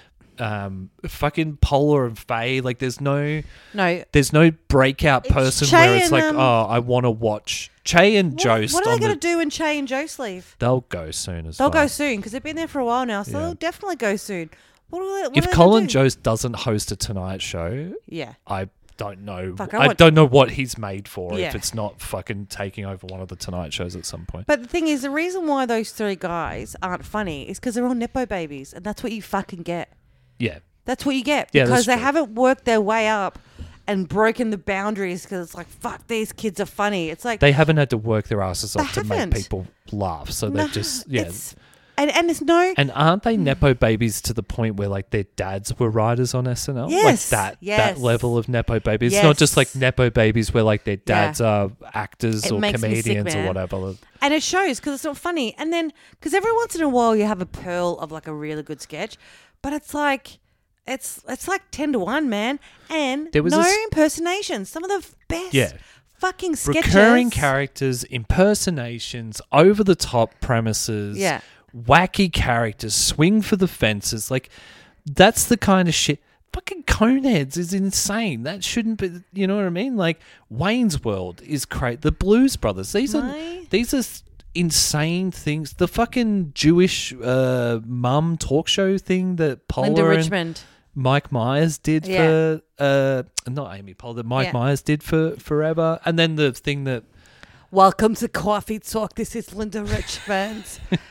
um fucking Polar and Faye. Like there's no. no. There's no breakout It's person Che where it's and, like, um, oh, I want to watch Che and What, Jost. what are on they going the, to do when Che and Jost leave? They'll go soon as They'll well. go soon because they've been there for a while now, so Yeah. they'll definitely go soon. What are they, what If are they Colin gonna do? Jost doesn't host a Tonight Show, yeah, I don't know. Fuck, I I, want- don't know what he's made for Yeah. if it's not fucking taking over one of the Tonight shows at some point. but the thing is, the reason why those three guys aren't funny is because they're all nepo babies, and that's what you fucking get. Yeah. That's what you get Yeah, because that's they true. haven't worked their way up and broken the boundaries. Because it's like, fuck, these kids are funny. It's like They haven't had to work their asses They off to haven't. make people laugh. So no, they've just, yeah. it's- and and there's no And aren't they Nepo babies to the point where like their dads were writers on S N L? Yes, Like that yes. that level of Nepo baby. It's not just like Yes. Nepo babies where like their dads are actors It or makes me sick, comedians or man. whatever. And it shows because it's not funny. And then, because every once in a while you have a pearl of like a really good sketch, but it's like, it's it's like ten to one, man. And There was no a s- impersonations. Some of the best Yeah. fucking sketches. Recurring characters, impersonations, over the top premises, Yeah. wacky characters, swing for the fences. Like that's the kind of shit. Fucking Coneheads is insane. That shouldn't be. You know what I mean? Like Wayne's World is crazy. The Blues Brothers. These are My- these are s- insane things. The fucking Jewish uh, mum talk show thing that Polar Linda and Richmond. Mike Myers did Yeah. for uh, not Amy Poehler. That Mike Yeah. Myers did for forever, and then the thing that Welcome to Coffee Talk. This is Linda Richmond.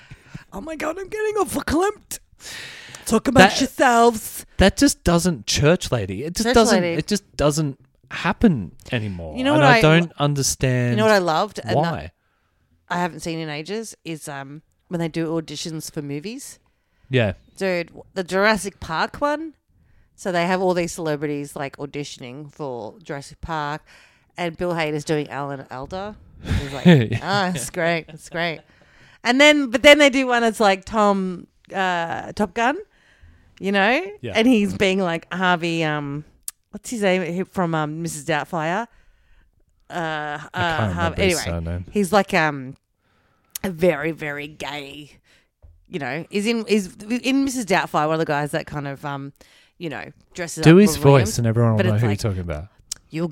Oh my God, I'm getting overclimped. Talk about That- yourselves. that just doesn't church lady. It just Church doesn't. lady. It just doesn't happen anymore. You know and what I, I- don't understand. You know what I loved? And why? that I haven't seen in ages is um when they do auditions for movies. Yeah, Dude, the Jurassic Park one. So they have all these celebrities like auditioning for Jurassic Park, and Bill Hader's doing Alan Alda. He's like, Yeah. oh, it's great, it's great. And then, but then they do one that's like Tom uh, Top Gun, you know, Yeah. and he's being like Harvey. Um, what's his name from um, Missus Doubtfire? Uh, uh, I can't Harvey, remember his anyway, surname. he's like um, a very very gay. You know, is in is in Missus Doubtfire one of the guys that kind of um, you know, dresses Do up his for voice Williams. and everyone will but know it's who like- you're talking about. You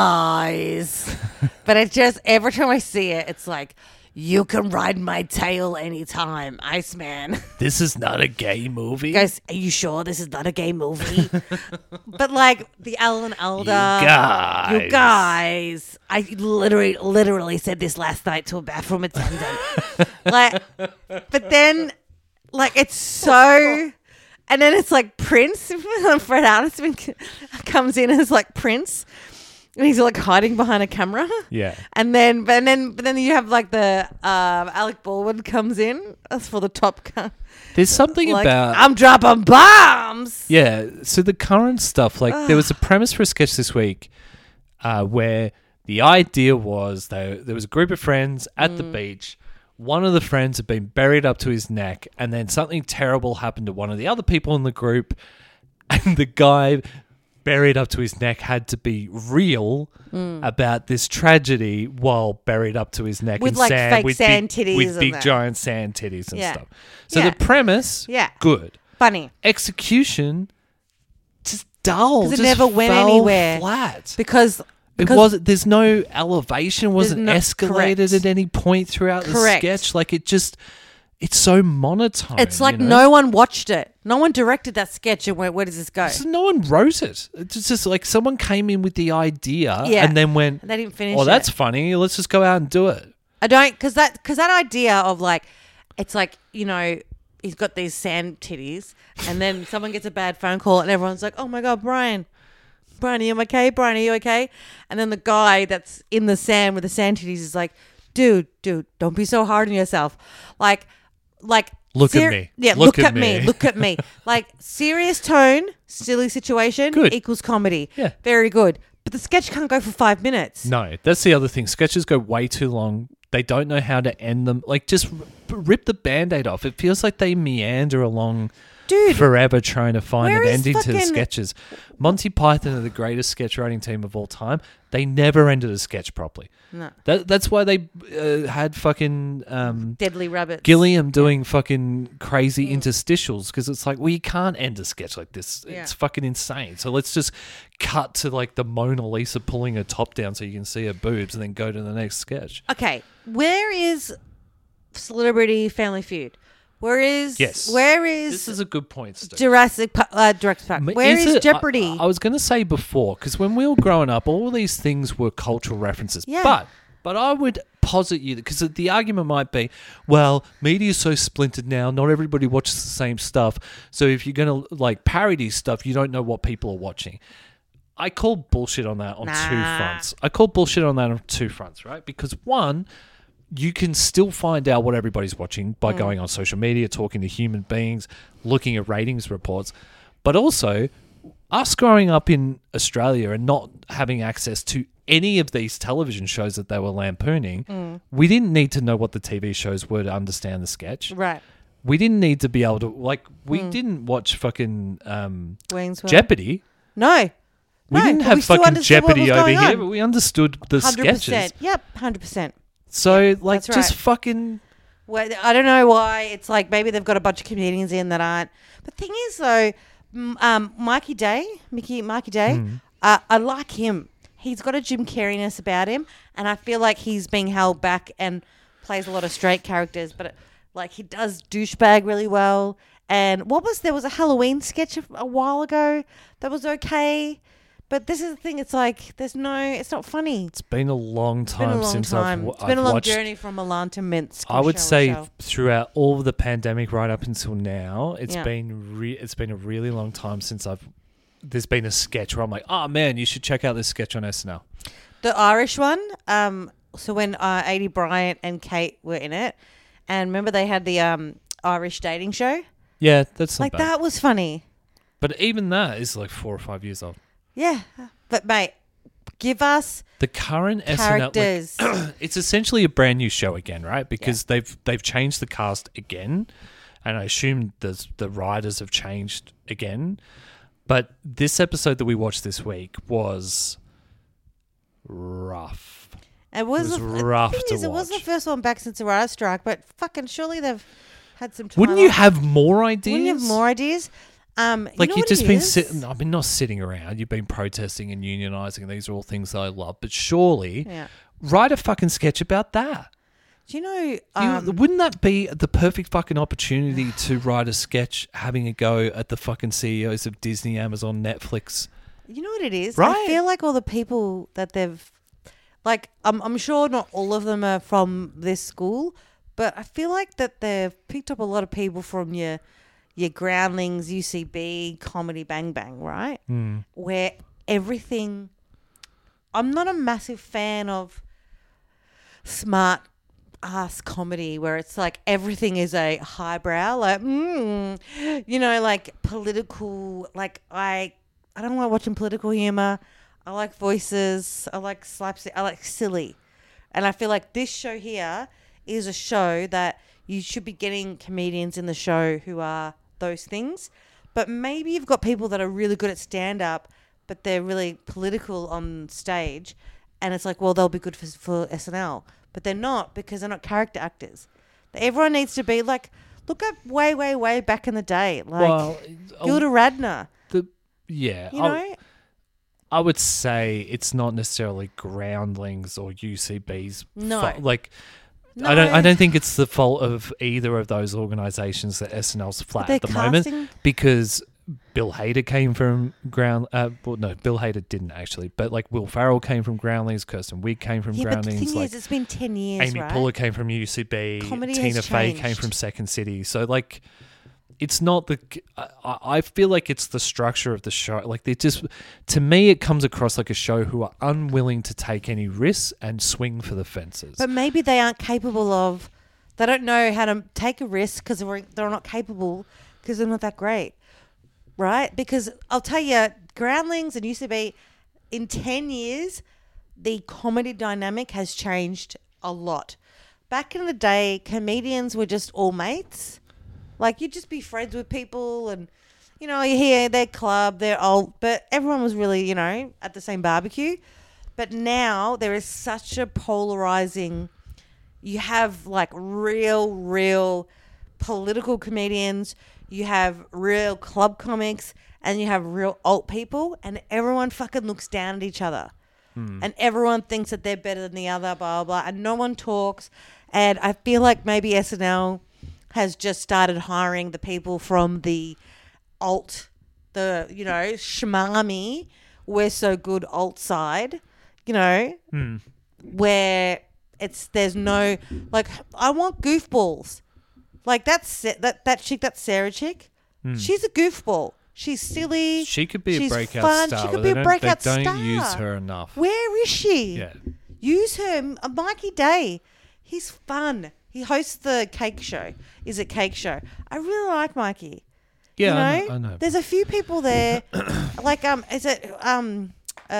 guys. But it just, every time I see it, it's like, you can ride my tail anytime, Iceman. This is not a gay movie. He goes, are you sure this is not a gay movie? But like the Alan Alda. guys. You guys. I literally, literally said this last night to a bathroom attendant. Like, but then, like, it's so... And then it's like Prince. Fred Armisen comes in as like Prince, and he's like hiding behind a camera. Yeah. And then, but then, but then you have like the uh, Alec Baldwin comes in as for the Top Gun. There's something Like, about I'm dropping bombs. yeah. So the current stuff, like there was a premise for a sketch this week, uh, where the idea was that there was a group of friends at the beach. One of the friends had been buried up to his neck, and then something terrible happened to one of the other people in the group, and the guy buried up to his neck had to be real about this tragedy while buried up to his neck With, in like, sand fake with sand big, titties with and big that. giant sand titties and Yeah. stuff. So Yeah. the premise, Yeah. good. Funny. Execution, just dull. 'Cause it just never went fell anywhere. Flat. Because, It because wasn't. There's no elevation. Wasn't no- escalated correct. at any point throughout the Correct. sketch. Like it just, it's so monotone. it's like you know? no one watched it. No one directed that sketch and went, where does this go? So no one wrote it. It's just like someone came in with the idea Yeah. and then went, And they didn't finish "Oh, that's it. funny. Let's just go out and do it." I don't, because that, because that idea of like, it's like, you know, he's got these sand titties, and then someone gets a bad phone call, and everyone's like, oh my God, Brian. Brian, are you okay? Brian, are you okay? And then the guy that's in the sand with the sand titties is like, dude, dude, don't be so hard on yourself. Like, like, Look at me. Yeah, Look look, at at me. me. Look at me. Like, serious tone, silly situation Good. equals comedy. Yeah. Very good. But the sketch can't go for five minutes. No, that's the other thing. Sketches go way too long. They don't know how to end them. Like, just r- rip the Band-Aid off. It feels like they meander along Dude, forever trying to find where an is ending to the fucking- sketches. Monty Python are the greatest sketch writing team of all time. They never ended a sketch properly. No. That, that's why they uh, had fucking um, Deadly rabbits. Gilliam doing fucking crazy interstitials because it's like, well, you can't end a sketch like this. Yeah. It's fucking insane. So let's just cut to like the Mona Lisa pulling her top down so you can see her boobs and then go to the next sketch. Okay, where is Celebrity Family Feud? Where is Yes. Where is, This is a good point, Steve. Jurassic Pa- uh, Jurassic Park? M- Where is, it- Jeopardy? I, I was going to say before, because when we were growing up, all these things were cultural references. Yeah. But but I would posit you, because the argument might be, well, media's so splintered now, not everybody watches the same stuff. So if you're going to like parody stuff, you don't know what people are watching. I call bullshit on that on two Nah. fronts. I call bullshit on that on two fronts, right? Because one, you can still find out what everybody's watching by going on social media, talking to human beings, looking at ratings reports. But also, us growing up in Australia and not having access to any of these television shows that they were lampooning, we didn't need to know what the T V shows were to understand the sketch. right. We didn't need to be able to, like, we didn't watch fucking um, Wayne's World. Jeopardy. No. We No, didn't but have we still fucking understood what Jeopardy was over going here, on. but we understood the one hundred percent. sketches. Yep, one hundred percent. So, like, that's just right. fucking... Well, I don't know why. It's like maybe they've got a bunch of comedians in that aren't. The thing is, though, m- um, Mikey Day, Mickey, Mikey Day, Hmm. uh, I like him. He's got a Jim Carrey-ness about him, and I feel like he's being held back and plays a lot of straight characters, but like he does douchebag really well. And what was there was a Halloween sketch a, a while ago that was okay, but this is the thing. It's like there's no. It's not funny. It's been a long It's been time a long since time. I've, wa- It's been I've a long watched... journey from Milan to Minsk. I would Michelle, say Michelle. throughout all of the pandemic right up until now, it's Yeah. been re- it's been a really long time since I've there's been a sketch where I'm like, oh man, you should check out this sketch on S N L. The Irish one. Um, so when uh, Adie Bryant and Kate were in it, and remember they had the um Irish dating show. Yeah, that's not Like bad. that was funny. But even that is like four or five years old. Yeah, but mate, Give us The current S N L, characters. like, it's essentially a brand new show again, right? Because they've they've changed the cast again, and I assume the the writers have changed again. But this episode that we watched this week was rough. It was, It was the, rough the thing to is, it was the watch. first one back since the writer's strike, but fucking surely they've had some time. Wouldn't you off. have more ideas? Wouldn't you have more ideas? Um, you Like know you've what just it been is? sitting. I mean, not sitting around. You've been protesting and unionising. These are all things that I love. But surely, Yeah. write a fucking sketch about that. Do you know? You- Um, wouldn't that be the perfect fucking opportunity to write a sketch having a go at the fucking C E Os of Disney, Amazon, Netflix? You know what it is? Right. I feel like all the people that they've, like, I'm, I'm sure not all of them are from this school, but I feel like that they've picked up a lot of people from your, your Groundlings, U C B, Comedy Bang Bang, right? Mm. Where everything, I'm not a massive fan of smart ass comedy where it's like everything is a highbrow, like, mm, you know, like political, like I, I don't like watching political humor. I like voices. I like slapstick. I like silly. And I feel like this show here is a show that you should be getting comedians in the show who are those things. But maybe you've got people that are really good at stand-up, but they're really political on stage. And it's like, well, they'll be good for, for S N L. But they're not because they're not character actors. Everyone needs to be like, look up way, way, way back in the day. Like Well, Gilda Radner, the yeah, you I, know? I would say it's not necessarily Groundlings or U C B's. No. fault. Like No. I don't. I don't think it's the fault of either of those organisations that S N L's flat But at the they're moment casting- because Bill Hader came from Ground. Uh, well, no, Bill Hader didn't actually, but like Will Farrell came from Groundlings, Kirsten Wiig came from Yeah, but the Groundlings, thing like is, it's been ten years, Amy right? Poehler came from U C B, Comedy Tina has Fey came changed. from Second City. So like, it's not the. I, I feel like it's the structure of the show. Like they just, to me, it comes across like a show who are unwilling to take any risks and swing for the fences. But maybe they aren't capable of, they don't know how to take a risk because they're, they're not capable because they're not that great, right? Because I'll tell you, Groundlings and U C B, in ten years, the comedy dynamic has changed a lot. Back in the day, comedians were just all mates. Like, you'd just be friends with people and, you know, you hear their club, they're old, but everyone was really, you know, at the same barbecue. But now there is such a polarizing, you have like real, real political comedians, you have real club comics, and you have real alt people, and everyone fucking looks down at each other. And everyone thinks that they're better than the other, blah, blah, blah, and no one talks. And I feel like maybe S N L has just started hiring the people from the alt, the, you know, schmarmy, we're so good alt side, you know, Hmm. where it's, there's no, like, I want goofballs. Like, that's, that, that chick, that Sarah chick, she's a goofball. She's silly. She could be she's a breakout fun. star. She but could they be a don't- breakout They don't star. use her enough. Where is she? Yeah. Use her. Uh, Mikey Day. He's fun. He hosts the cake show. Is it cake show? I really like Mikey. Yeah, you I know. I know. There's a few people there. like um, is it um,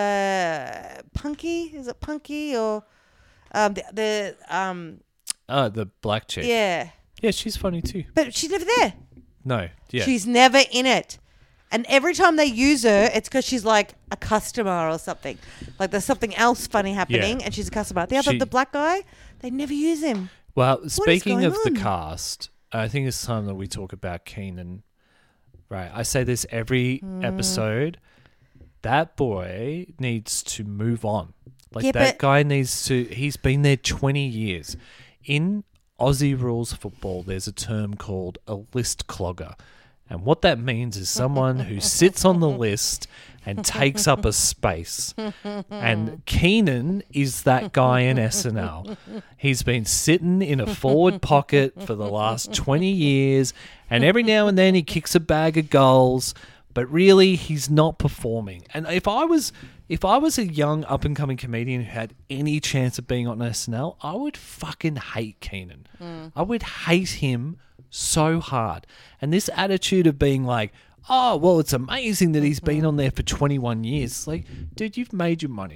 uh, Punky? Is it Punky or um the, the um Oh, the black chick. yeah? Yeah, she's funny too. But she's never there. No, yeah. She's never in it. And every time they use her, it's because she's like a customer or something. Like there's something else funny happening, Yeah. and she's a customer. The other, She- the black guy, they never use him. Well, is speaking going of on? the cast, I think it's time that we talk about Keenan. Right. I say this every Hmm. episode. That boy needs to move on. Like Yeah, that but- guy needs to he's been there twenty years. In Aussie rules football, there's a term called a list clogger. And what that means is someone who sits on the list and takes up a space. And Keenan is that guy in S N L. He's been sitting in a forward pocket for the last twenty years, and every now and then he kicks a bag of goals, but really he's not performing. And if I was if I was a young up and coming comedian who had any chance of being on S N L, I would fucking hate Keenan. I would hate him so hard. And this attitude of being like, oh, well, it's amazing that he's been on there for twenty-one years. Like, dude, you've made your money.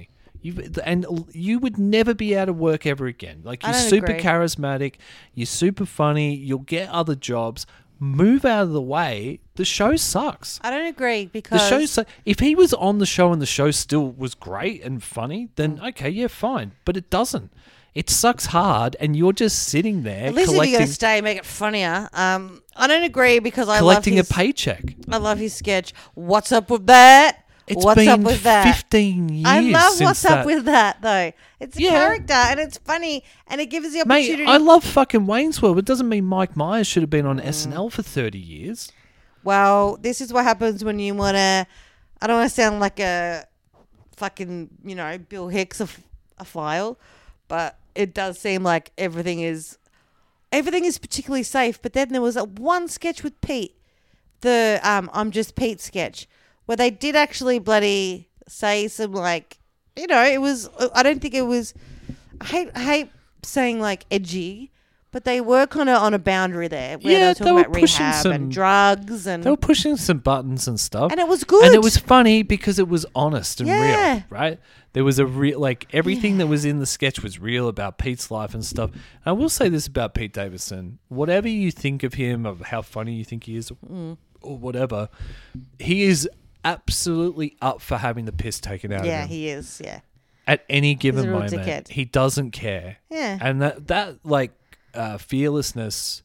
You and you would never be out of work ever again. Like I you're don't super agree. charismatic, you're super funny. You'll get other jobs. Move out of the way. The show sucks. I don't agree The because show su- If he was on the show and the show still was great and funny, then okay, yeah, fine. But it doesn't. It sucks hard, and you're just sitting there at least if collecting you're gonna stay, make it funnier. Um, I don't agree because I collecting love a his, paycheck. I love his sketch. What's up with that? It's What's been up with that? fifteen years. I love since what's that. up with that though. It's a Yeah. character and it's funny and it gives the opportunity. Mate, I love fucking Wayne's World. It doesn't mean Mike Myers should have been on Mm. S N L for thirty years. Well, this is what happens when you want to. I don't want to sound like a fucking, you know, Bill Hicks of a file, but it does seem like everything is everything is particularly safe. But then there was a one sketch with Pete, the um, I'm Just Pete sketch, where they did actually bloody say some like, you know, it was. I don't think it was. I hate I hate saying like edgy. But they were kind of on a boundary there, where Yeah, they were talking they were about pushing rehab some- and drugs, and They were pushing some buttons and stuff. and it was good. And it was funny because it was honest and Yeah. real, right? There was a real, like, everything that was in the sketch was real about Pete's life and stuff. And I will say this about Pete Davidson. Whatever you think of him, of how funny you think he is, Mm. or whatever, he is absolutely up for having the piss taken out Yeah, of him. he is. Yeah, At any given real moment. dickhead. He doesn't care. yeah. And that, that like, uh, fearlessness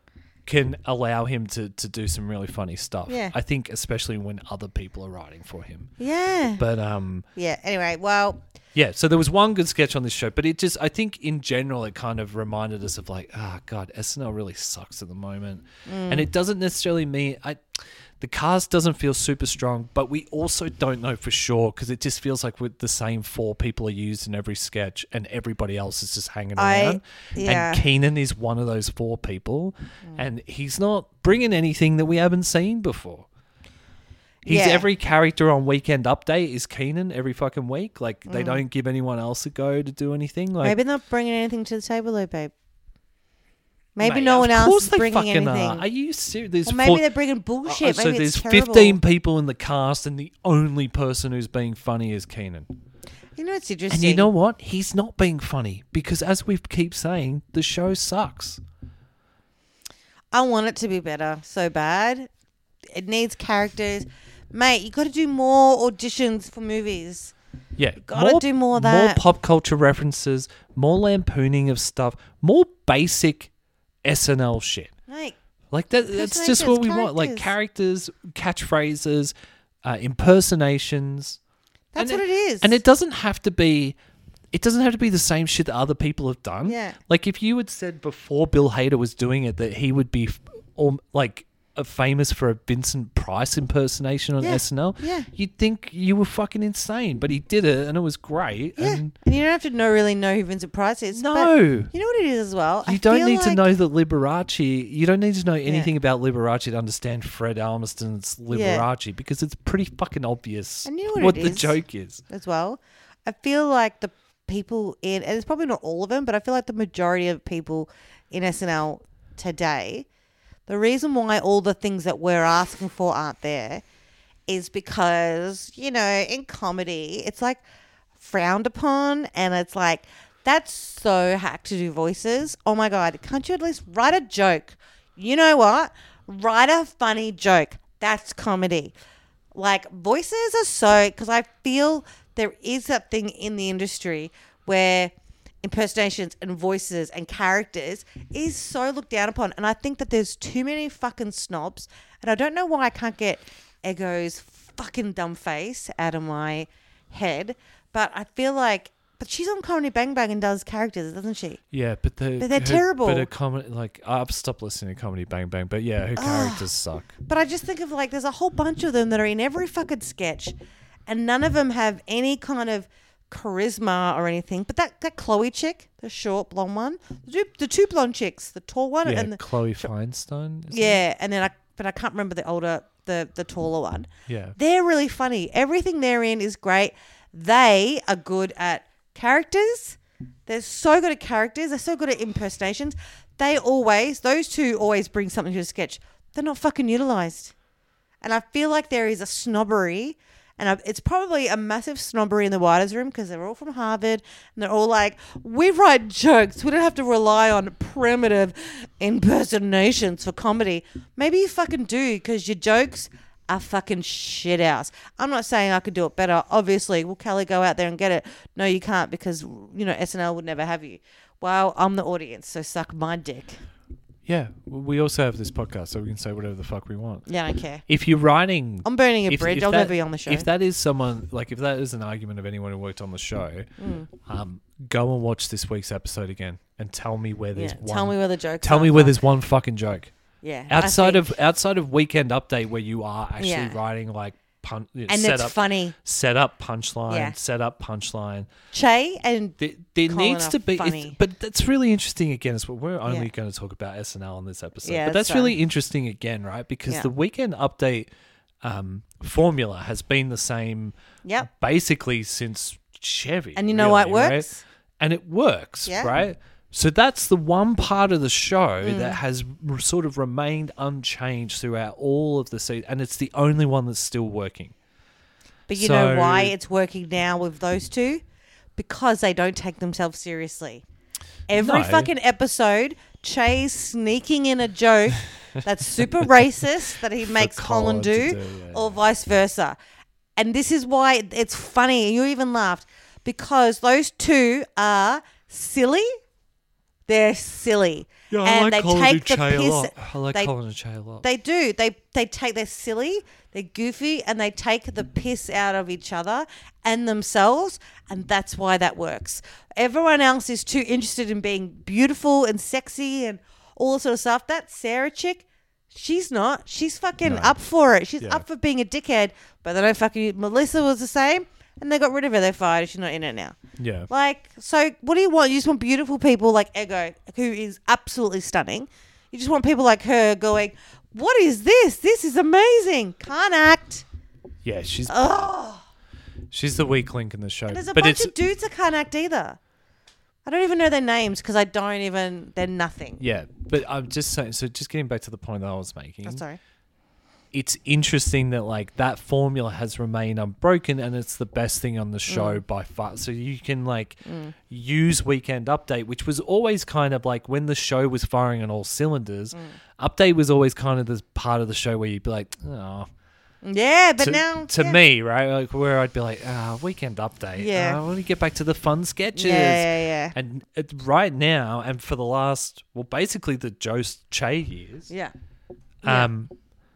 can allow him to, to do some really funny stuff. Yeah. I think especially when other people are writing for him. Yeah. But um Yeah. Anyway, well, yeah, so there was one good sketch on this show, but it just I think in general it kind of reminded us of like, ah, God, S N L really sucks at the moment. Mm. And it doesn't necessarily mean I the cast doesn't feel super strong, but we also don't know for sure because it just feels like with the same four people are used in every sketch and everybody else is just hanging I- around. yeah. And Keenan is one of those four people, and he's not bringing anything that we haven't seen before. He's Yeah. every character on Weekend Update is Keenan every fucking week. Like they don't give anyone else a go to do anything. Like maybe not bringing anything to the table, though, babe. Maybe mate, no of one else course is they bringing fucking anything. Are. Are you serious? There's Or maybe four- they're bringing bullshit. Oh, so maybe there's it's terrible. fifteen people in the cast, and the only person who's being funny is Keenan. You know, it's interesting. And you know what? He's not being funny because, as we keep saying, the show sucks. I want it to be better so bad. It needs characters. Mate, you got to do more auditions for movies. Yeah, gotta do more of that. More pop culture references, more lampooning of stuff, more basic S N L shit. Mate, Like that. That's just what we want. Like characters, catchphrases, uh, impersonations. that's And what it is. And it doesn't have to be. It doesn't have to be the same shit that other people have done. Yeah. Like if you had said before Bill Hader was doing it that he would be, f- or like, uh, famous for a Vincent Price impersonation on Yeah. S N L, Yeah. you'd think you were fucking insane. But he did it, and it was great. Yeah. And And you don't have to know really know who Vincent Price is. No. But you know what it is as well? you I don't feel need to like- know that Liberace. You don't need to know anything about Liberace to understand Fred Armisten's Liberace because it's pretty fucking obvious And you know what it the is? joke is. as well. I feel like the people in, and it's probably not all of them, but I feel like the majority of people in S N L today, the reason why all the things that we're asking for aren't there is because, you know, in comedy, it's like frowned upon and it's like, that's so hack to do voices. Oh my God, can't you at least write a joke? You know what? Write a funny joke. That's comedy. Like voices are so, because I feel there is that thing in the industry where impersonations and voices and characters is so looked down upon. And I think that there's too many fucking snobs. And I don't know why I can't get Ego's fucking dumb face out of my head. But I feel like, but she's on Comedy Bang Bang and does characters, doesn't she? Yeah, but the But they're her- terrible. But her comedy, like I've stopped listening to Comedy Bang Bang. But yeah, her characters suck. But I just think of like, there's a whole bunch of them that are in every fucking sketch, and none of them have any kind of charisma or anything. But that, that Chloe chick, the short blonde one, the two, the two blonde chicks, the tall one Yeah, and the, Chloe Feinstein. isn't it? yeah, and then I, but I can't remember the older, the the taller one. Yeah. They're really funny. Everything they're in is great. They are good at characters. They're so good at characters. They're so good at impersonations. They always, those two always bring something to the sketch. They're not fucking utilized. And I feel like there is a snobbery And I, it's probably a massive snobbery in the writers' room because they're all from Harvard and they're all like, we write jokes. We don't have to rely on primitive impersonations for comedy. Maybe you fucking do because your jokes are fucking shit house. I'm not saying I could do it better. Obviously, will Kelly go out there and get it? No, you can't because, you know, S N L would never have you. Well, I'm the audience, so suck my dick. Yeah, we also have this podcast, so we can say whatever the fuck we want. Yeah, I don't care. If you're writing... I'm burning a if, bridge. if I'll that, never be on the show. If that is someone... Like, if that is an argument of anyone who worked on the show, mm. um, go and watch this week's episode again and tell me where there's yeah, one... Tell me where the joke Tell me where there's one fucking joke. Yeah. Outside of outside of Weekend Update, where you are actually yeah. writing, like, pun- and set it's up, funny. Set up punchline, yeah. set up punchline. Che and There, there Colin needs to be... funny. But that's really interesting again. As well. We're only yeah. going to talk about S N L on this episode. Yeah, but that's that's really fine. interesting again, right? Because yeah. the Weekend Update um, formula has been the same yep. basically since Chevy. And you know really, why it works? Right? And it works, yeah. right? So that's the one part of the show mm. that has r- sort of remained unchanged throughout all of the season. And it's the only one that's still working. But you so, know why it's working now with those two? Because they don't take themselves seriously. Every No. fucking episode, Che's sneaking in a joke that's super racist that he makes Colin, Colin to do, do, yeah, or yeah. vice versa. And this is why it's funny. You even laughed. Because those two are silly. They're silly. Yeah, I and like they Colin take and the Che a piss. lot. I like they, Colin and Che a lot. They do. They they take they're silly, they're goofy, and they take the piss out of each other and themselves, and that's why that works. Everyone else is too interested in being beautiful and sexy and all this sort of stuff. That Sarah chick, she's not. She's fucking No. up for it. She's Yeah. up for being a dickhead, but they don't fucking. Melissa was the same, and they got rid of her. They fired her. She's not in it now. yeah. Like, so what do you want? You just want beautiful people like Ego, who is absolutely stunning. You just want people like her going, what is this? This is amazing. Can't act. Yeah, she's Oh, she's the weak link in the show. and there's a but bunch it's of dudes that can't act either. I don't even know their names because I don't even, they're nothing. yeah, but I'm just saying. So just getting back to the point that I was making. I'm sorry. It's interesting that like that formula has remained unbroken and it's the best thing on the show Mm. by far. So you can like use Weekend Update, which was always kind of like when the show was firing on all cylinders, Mm. Update was always kind of the part of the show where you'd be like, oh, Yeah, but to, now. to yeah. me, right? Like where I'd be like, ah, oh, Weekend Update. Yeah. Uh, I want to get back to the fun sketches. Yeah, yeah, yeah. And it, right now, and for the last, well, basically the Joe Che years, Yeah. Yeah. um,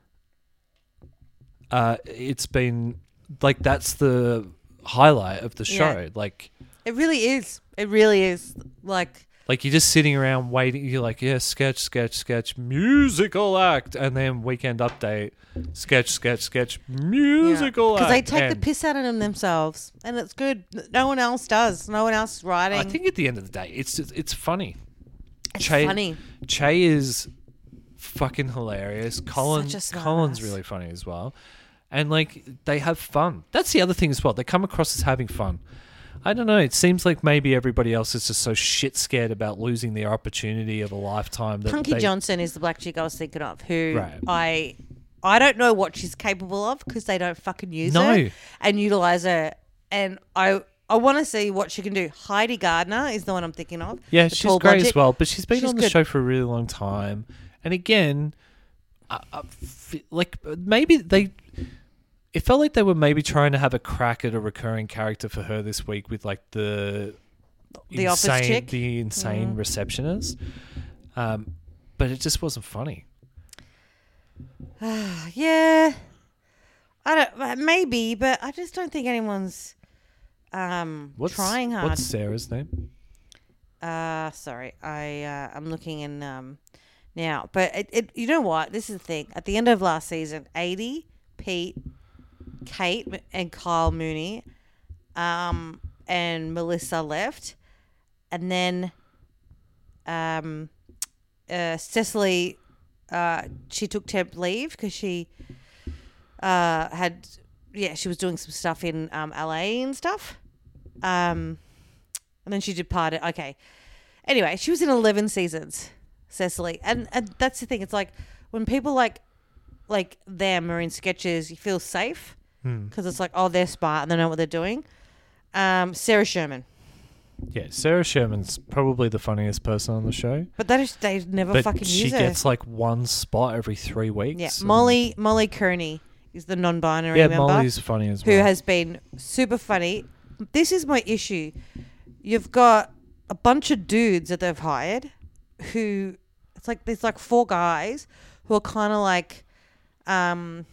uh, it's been like that's the highlight of the show. Yeah. Like, It really is. It really is. Like, like you're just sitting around waiting. You're like, yeah, sketch, sketch, sketch, musical act, and then Weekend Update, sketch, sketch, sketch, musical because act. they take the And piss out of them themselves, and it's good. No one else does. No one else is writing. I think at the end of the day, it's just, it's funny. it's Che, funny. Che is fucking hilarious. Colin, Such a smart Colin's ass. really funny as well. And like they have fun. That's the other thing as well. They come across as having fun. I don't know. It seems like maybe everybody else is just so shit scared about losing their opportunity of a lifetime. That Punky they, Johnson is the black chick I was thinking of, who Right. I I don't know what she's capable of because they don't fucking use No. her and utilize her. And I I want to see what she can do. Heidi Gardner is the one I'm thinking of. Yeah, the she's tall great blonde as chick. well. But she's been She's on the good. show for a really long time. And again, I, I f- like maybe they. It felt like they were maybe trying to have a crack at a recurring character for her this week with like the The office insane, chick? the insane Mm. receptionist. Um, but it just wasn't funny. Yeah, I don't. Maybe, but I just don't think anyone's um What's trying hard. What's Sarah's name? Uh, sorry, I uh, I'm looking in um now, but it, it you know what? This is the thing. At the end of last season, eighty, Pete, Kate, and Kyle Mooney, um, and Melissa left, and then um, uh, Cecily, uh, she took temp leave because she uh had yeah she was doing some stuff in um L A and stuff, um. And then she departed. Okay. Anyway, she was in eleven seasons, Cecily. And, and that's the thing. It's like when people like like them are in sketches, you feel safe. because it's like, oh, they're smart and they know what they're doing. Um, Sarah Sherman. Yeah, Sarah Sherman's probably the funniest person on the show. But they just they never But fucking she use her. gets like one spot every three weeks. Yeah, and- Molly Molly Kearney is the non-binary Yeah, member Molly's funny as who well. has been super funny. This is my issue. You've got a bunch of dudes that they've hired who it's like there's like four guys who are kind of like um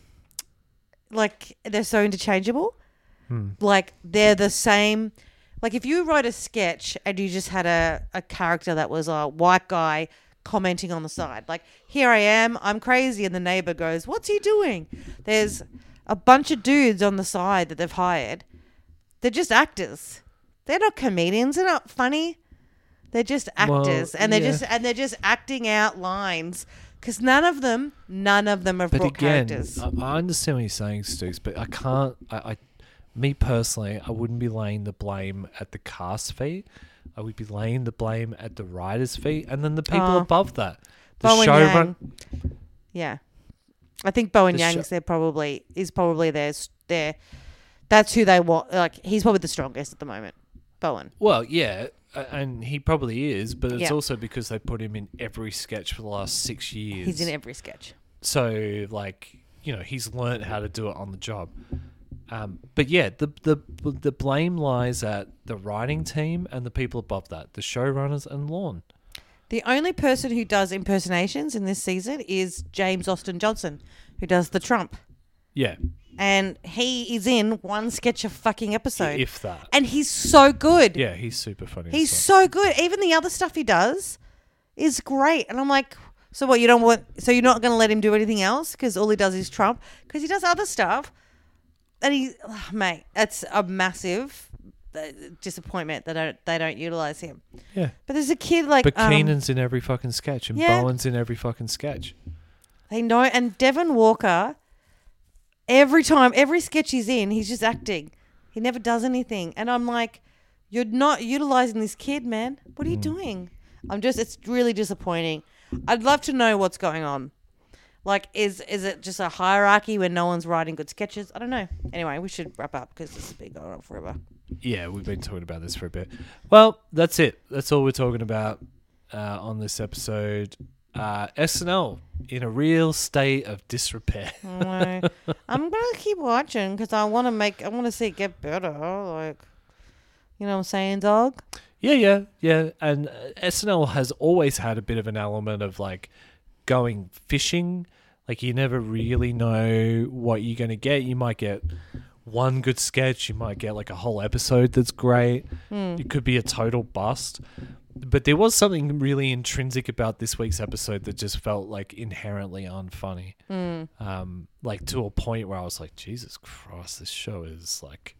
like they're so interchangeable. Hmm. Like they're the same. Like if you wrote a sketch and you just had a, a character that was a white guy commenting on the side, like, here I am, I'm crazy, and the neighbor goes, what's he doing? There's a bunch of dudes on the side that they've hired. They're just actors. They're not comedians. They're not funny. They're just actors, Well, and they're yeah. just and they're just acting out lines because none of them, none of them have But brought again, characters. I, I understand what you're saying, Stooks, but I can't. I, I, me personally, I wouldn't be laying the blame at the cast feet. I would be laying the blame at the writers' feet, and then the people Oh. above that. The Bowen showrun. Yang. Yeah, I think Bowen The Yang's sho- there probably is probably their their. That's who they want. Like he's probably the strongest at the moment. Bowen. Well, yeah, a- and he probably is, but it's Yeah. also because they put him in every sketch for the last six years. He's in every sketch. So, like, you know, he's learned how to do it on the job. Um, but yeah, the the the blame lies at the writing team and the people above that, the showrunners and Lorne. The only person who does impersonations in this season is James Austin Johnson, who does the Trump, Yeah, and he is in one sketch a fucking episode, if that. and he's so good. Yeah, he's super funny. He's as well. so good. Even the other stuff he does is great. And I'm like, so what? You don't want? So you're not going to let him do anything else because all he does is Trump? Because he does other stuff, and he, oh, mate, that's a massive uh, disappointment that don't, they don't utilize him. Yeah. But there's a kid like, But um, Keenan's in every fucking sketch, and yeah. Bowen's in every fucking sketch. they know, and Devon Walker. Every time, every sketch he's in, he's just acting. He never does anything, and I'm like, you're not utilizing this kid, man. What are you Mm. doing? I'm just, it's really disappointing. I'd love to know what's going on. Like, is is it just a hierarchy where no one's writing good sketches? I don't know. Anyway, we should wrap up because this has been going on forever. Yeah, we've been talking about this for a bit. Well, that's it. That's all we're talking about uh, on this episode. Uh, S N L in a real state of disrepair. No. I'm gonna keep watching because I want to make, I want to see it get better. Like, you know what I'm saying, dog? Yeah, yeah, yeah. And uh, S N L has always had a bit of an element of like going fishing. Like you never really know what you're going to get. You might get one good sketch. You might get like a whole episode that's great. Mm. It could be a total bust. But there was something really intrinsic about this week's episode that just felt like inherently unfunny. Mm. Um, like to a point where I was like, Jesus Christ, this show is like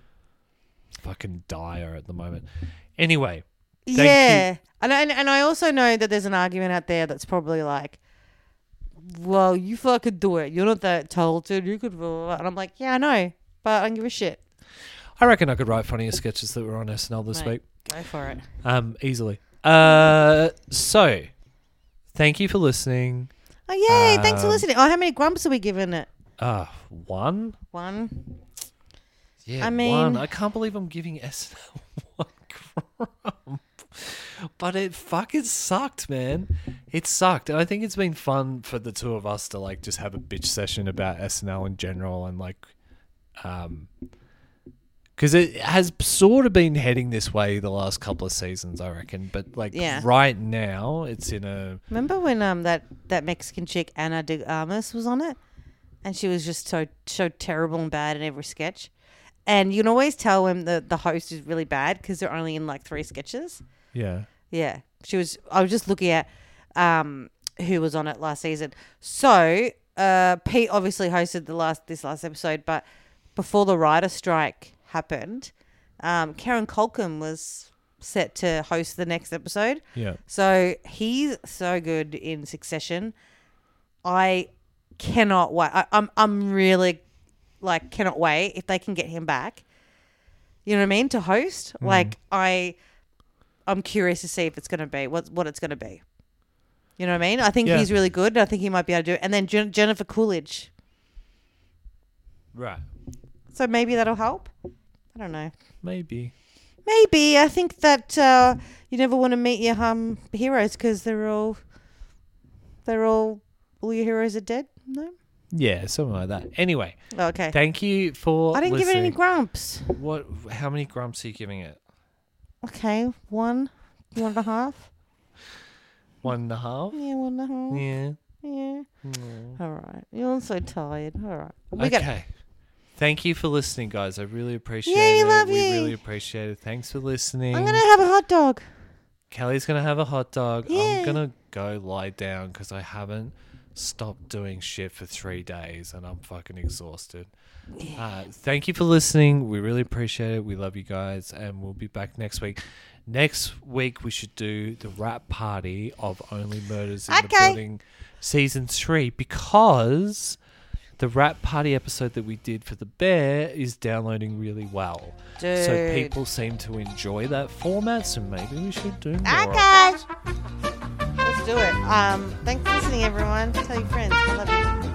fucking dire at the moment. Anyway, thank Yeah. you. And, and and I also know that there's an argument out there that's probably like, well, you fucking do it. You're not that talented. You could. And I'm like, yeah, I know, but I don't give a shit. I reckon I could write funnier sketches that were on S N L this Mate. week. Go for it. Um, easily. Uh, so thank you for listening. Oh, yay. Thanks for Um, listening. Oh, how many grumps are we giving it? Uh, one? One. Yeah, I mean- one. I can't believe I'm giving S N L one crump. But it fucking sucked, man. It sucked. And I think it's been fun for the two of us to like just have a bitch session about S N L in general and like um because it has sort of been heading this way the last couple of seasons, I reckon. But like Yeah. right now it's in a Remember when um that, that Mexican chick, Ana de Armas, was on it? And she was just so so terrible and bad in every sketch. And you can always tell when the, the host is really bad because they're only in like three sketches. yeah. Yeah, she was. I was just looking at um, who was on it last season. So uh, Pete obviously hosted the last this last episode, but before the writer strike happened, um, Karen Culkin was set to host the next episode. Yeah. So he's so good in Succession. I cannot wait. I, I'm I'm really like cannot wait if they can get him back. You know what I mean? To host, Mm. like I. I'm curious to see if it's going to be what what it's going to be. You know what I mean? I think Yeah. he's really good. I think he might be able to do it. And then Jen- Jennifer Coolidge. Right. So maybe that'll help. I don't know. Maybe. Maybe. I think that uh, you never want to meet your um heroes because they're all, they're all, all your heroes are dead. No? Yeah, something like that. Anyway, Oh, okay. thank you for I didn't give it any listening. grumps. What? How many grumps are you giving it? Okay, one, one and a half. One and a half? Yeah, one and a half. Yeah. Yeah. Mm. All right. You're so tired. All right. We got- Okay. Thank you for listening, guys. I really appreciate Yeah, we it. love we you. really appreciate it. Thanks for listening. I'm gonna have a hot dog. Kelly's going to have a hot dog. Yeah. I'm going to go lie down because I haven't stopped doing shit for three days and I'm fucking exhausted. Uh, thank you for listening. We really appreciate it. We love you guys and we'll be back next week. Next week, we should do the rap party of Only Murders in the Okay. Building season three because the rap party episode that we did for the bear is downloading really well. Dude. So people seem to enjoy that format, so maybe we should do more. Okay. Let's do it. Um, thanks for listening, everyone. Tell your friends. I love you.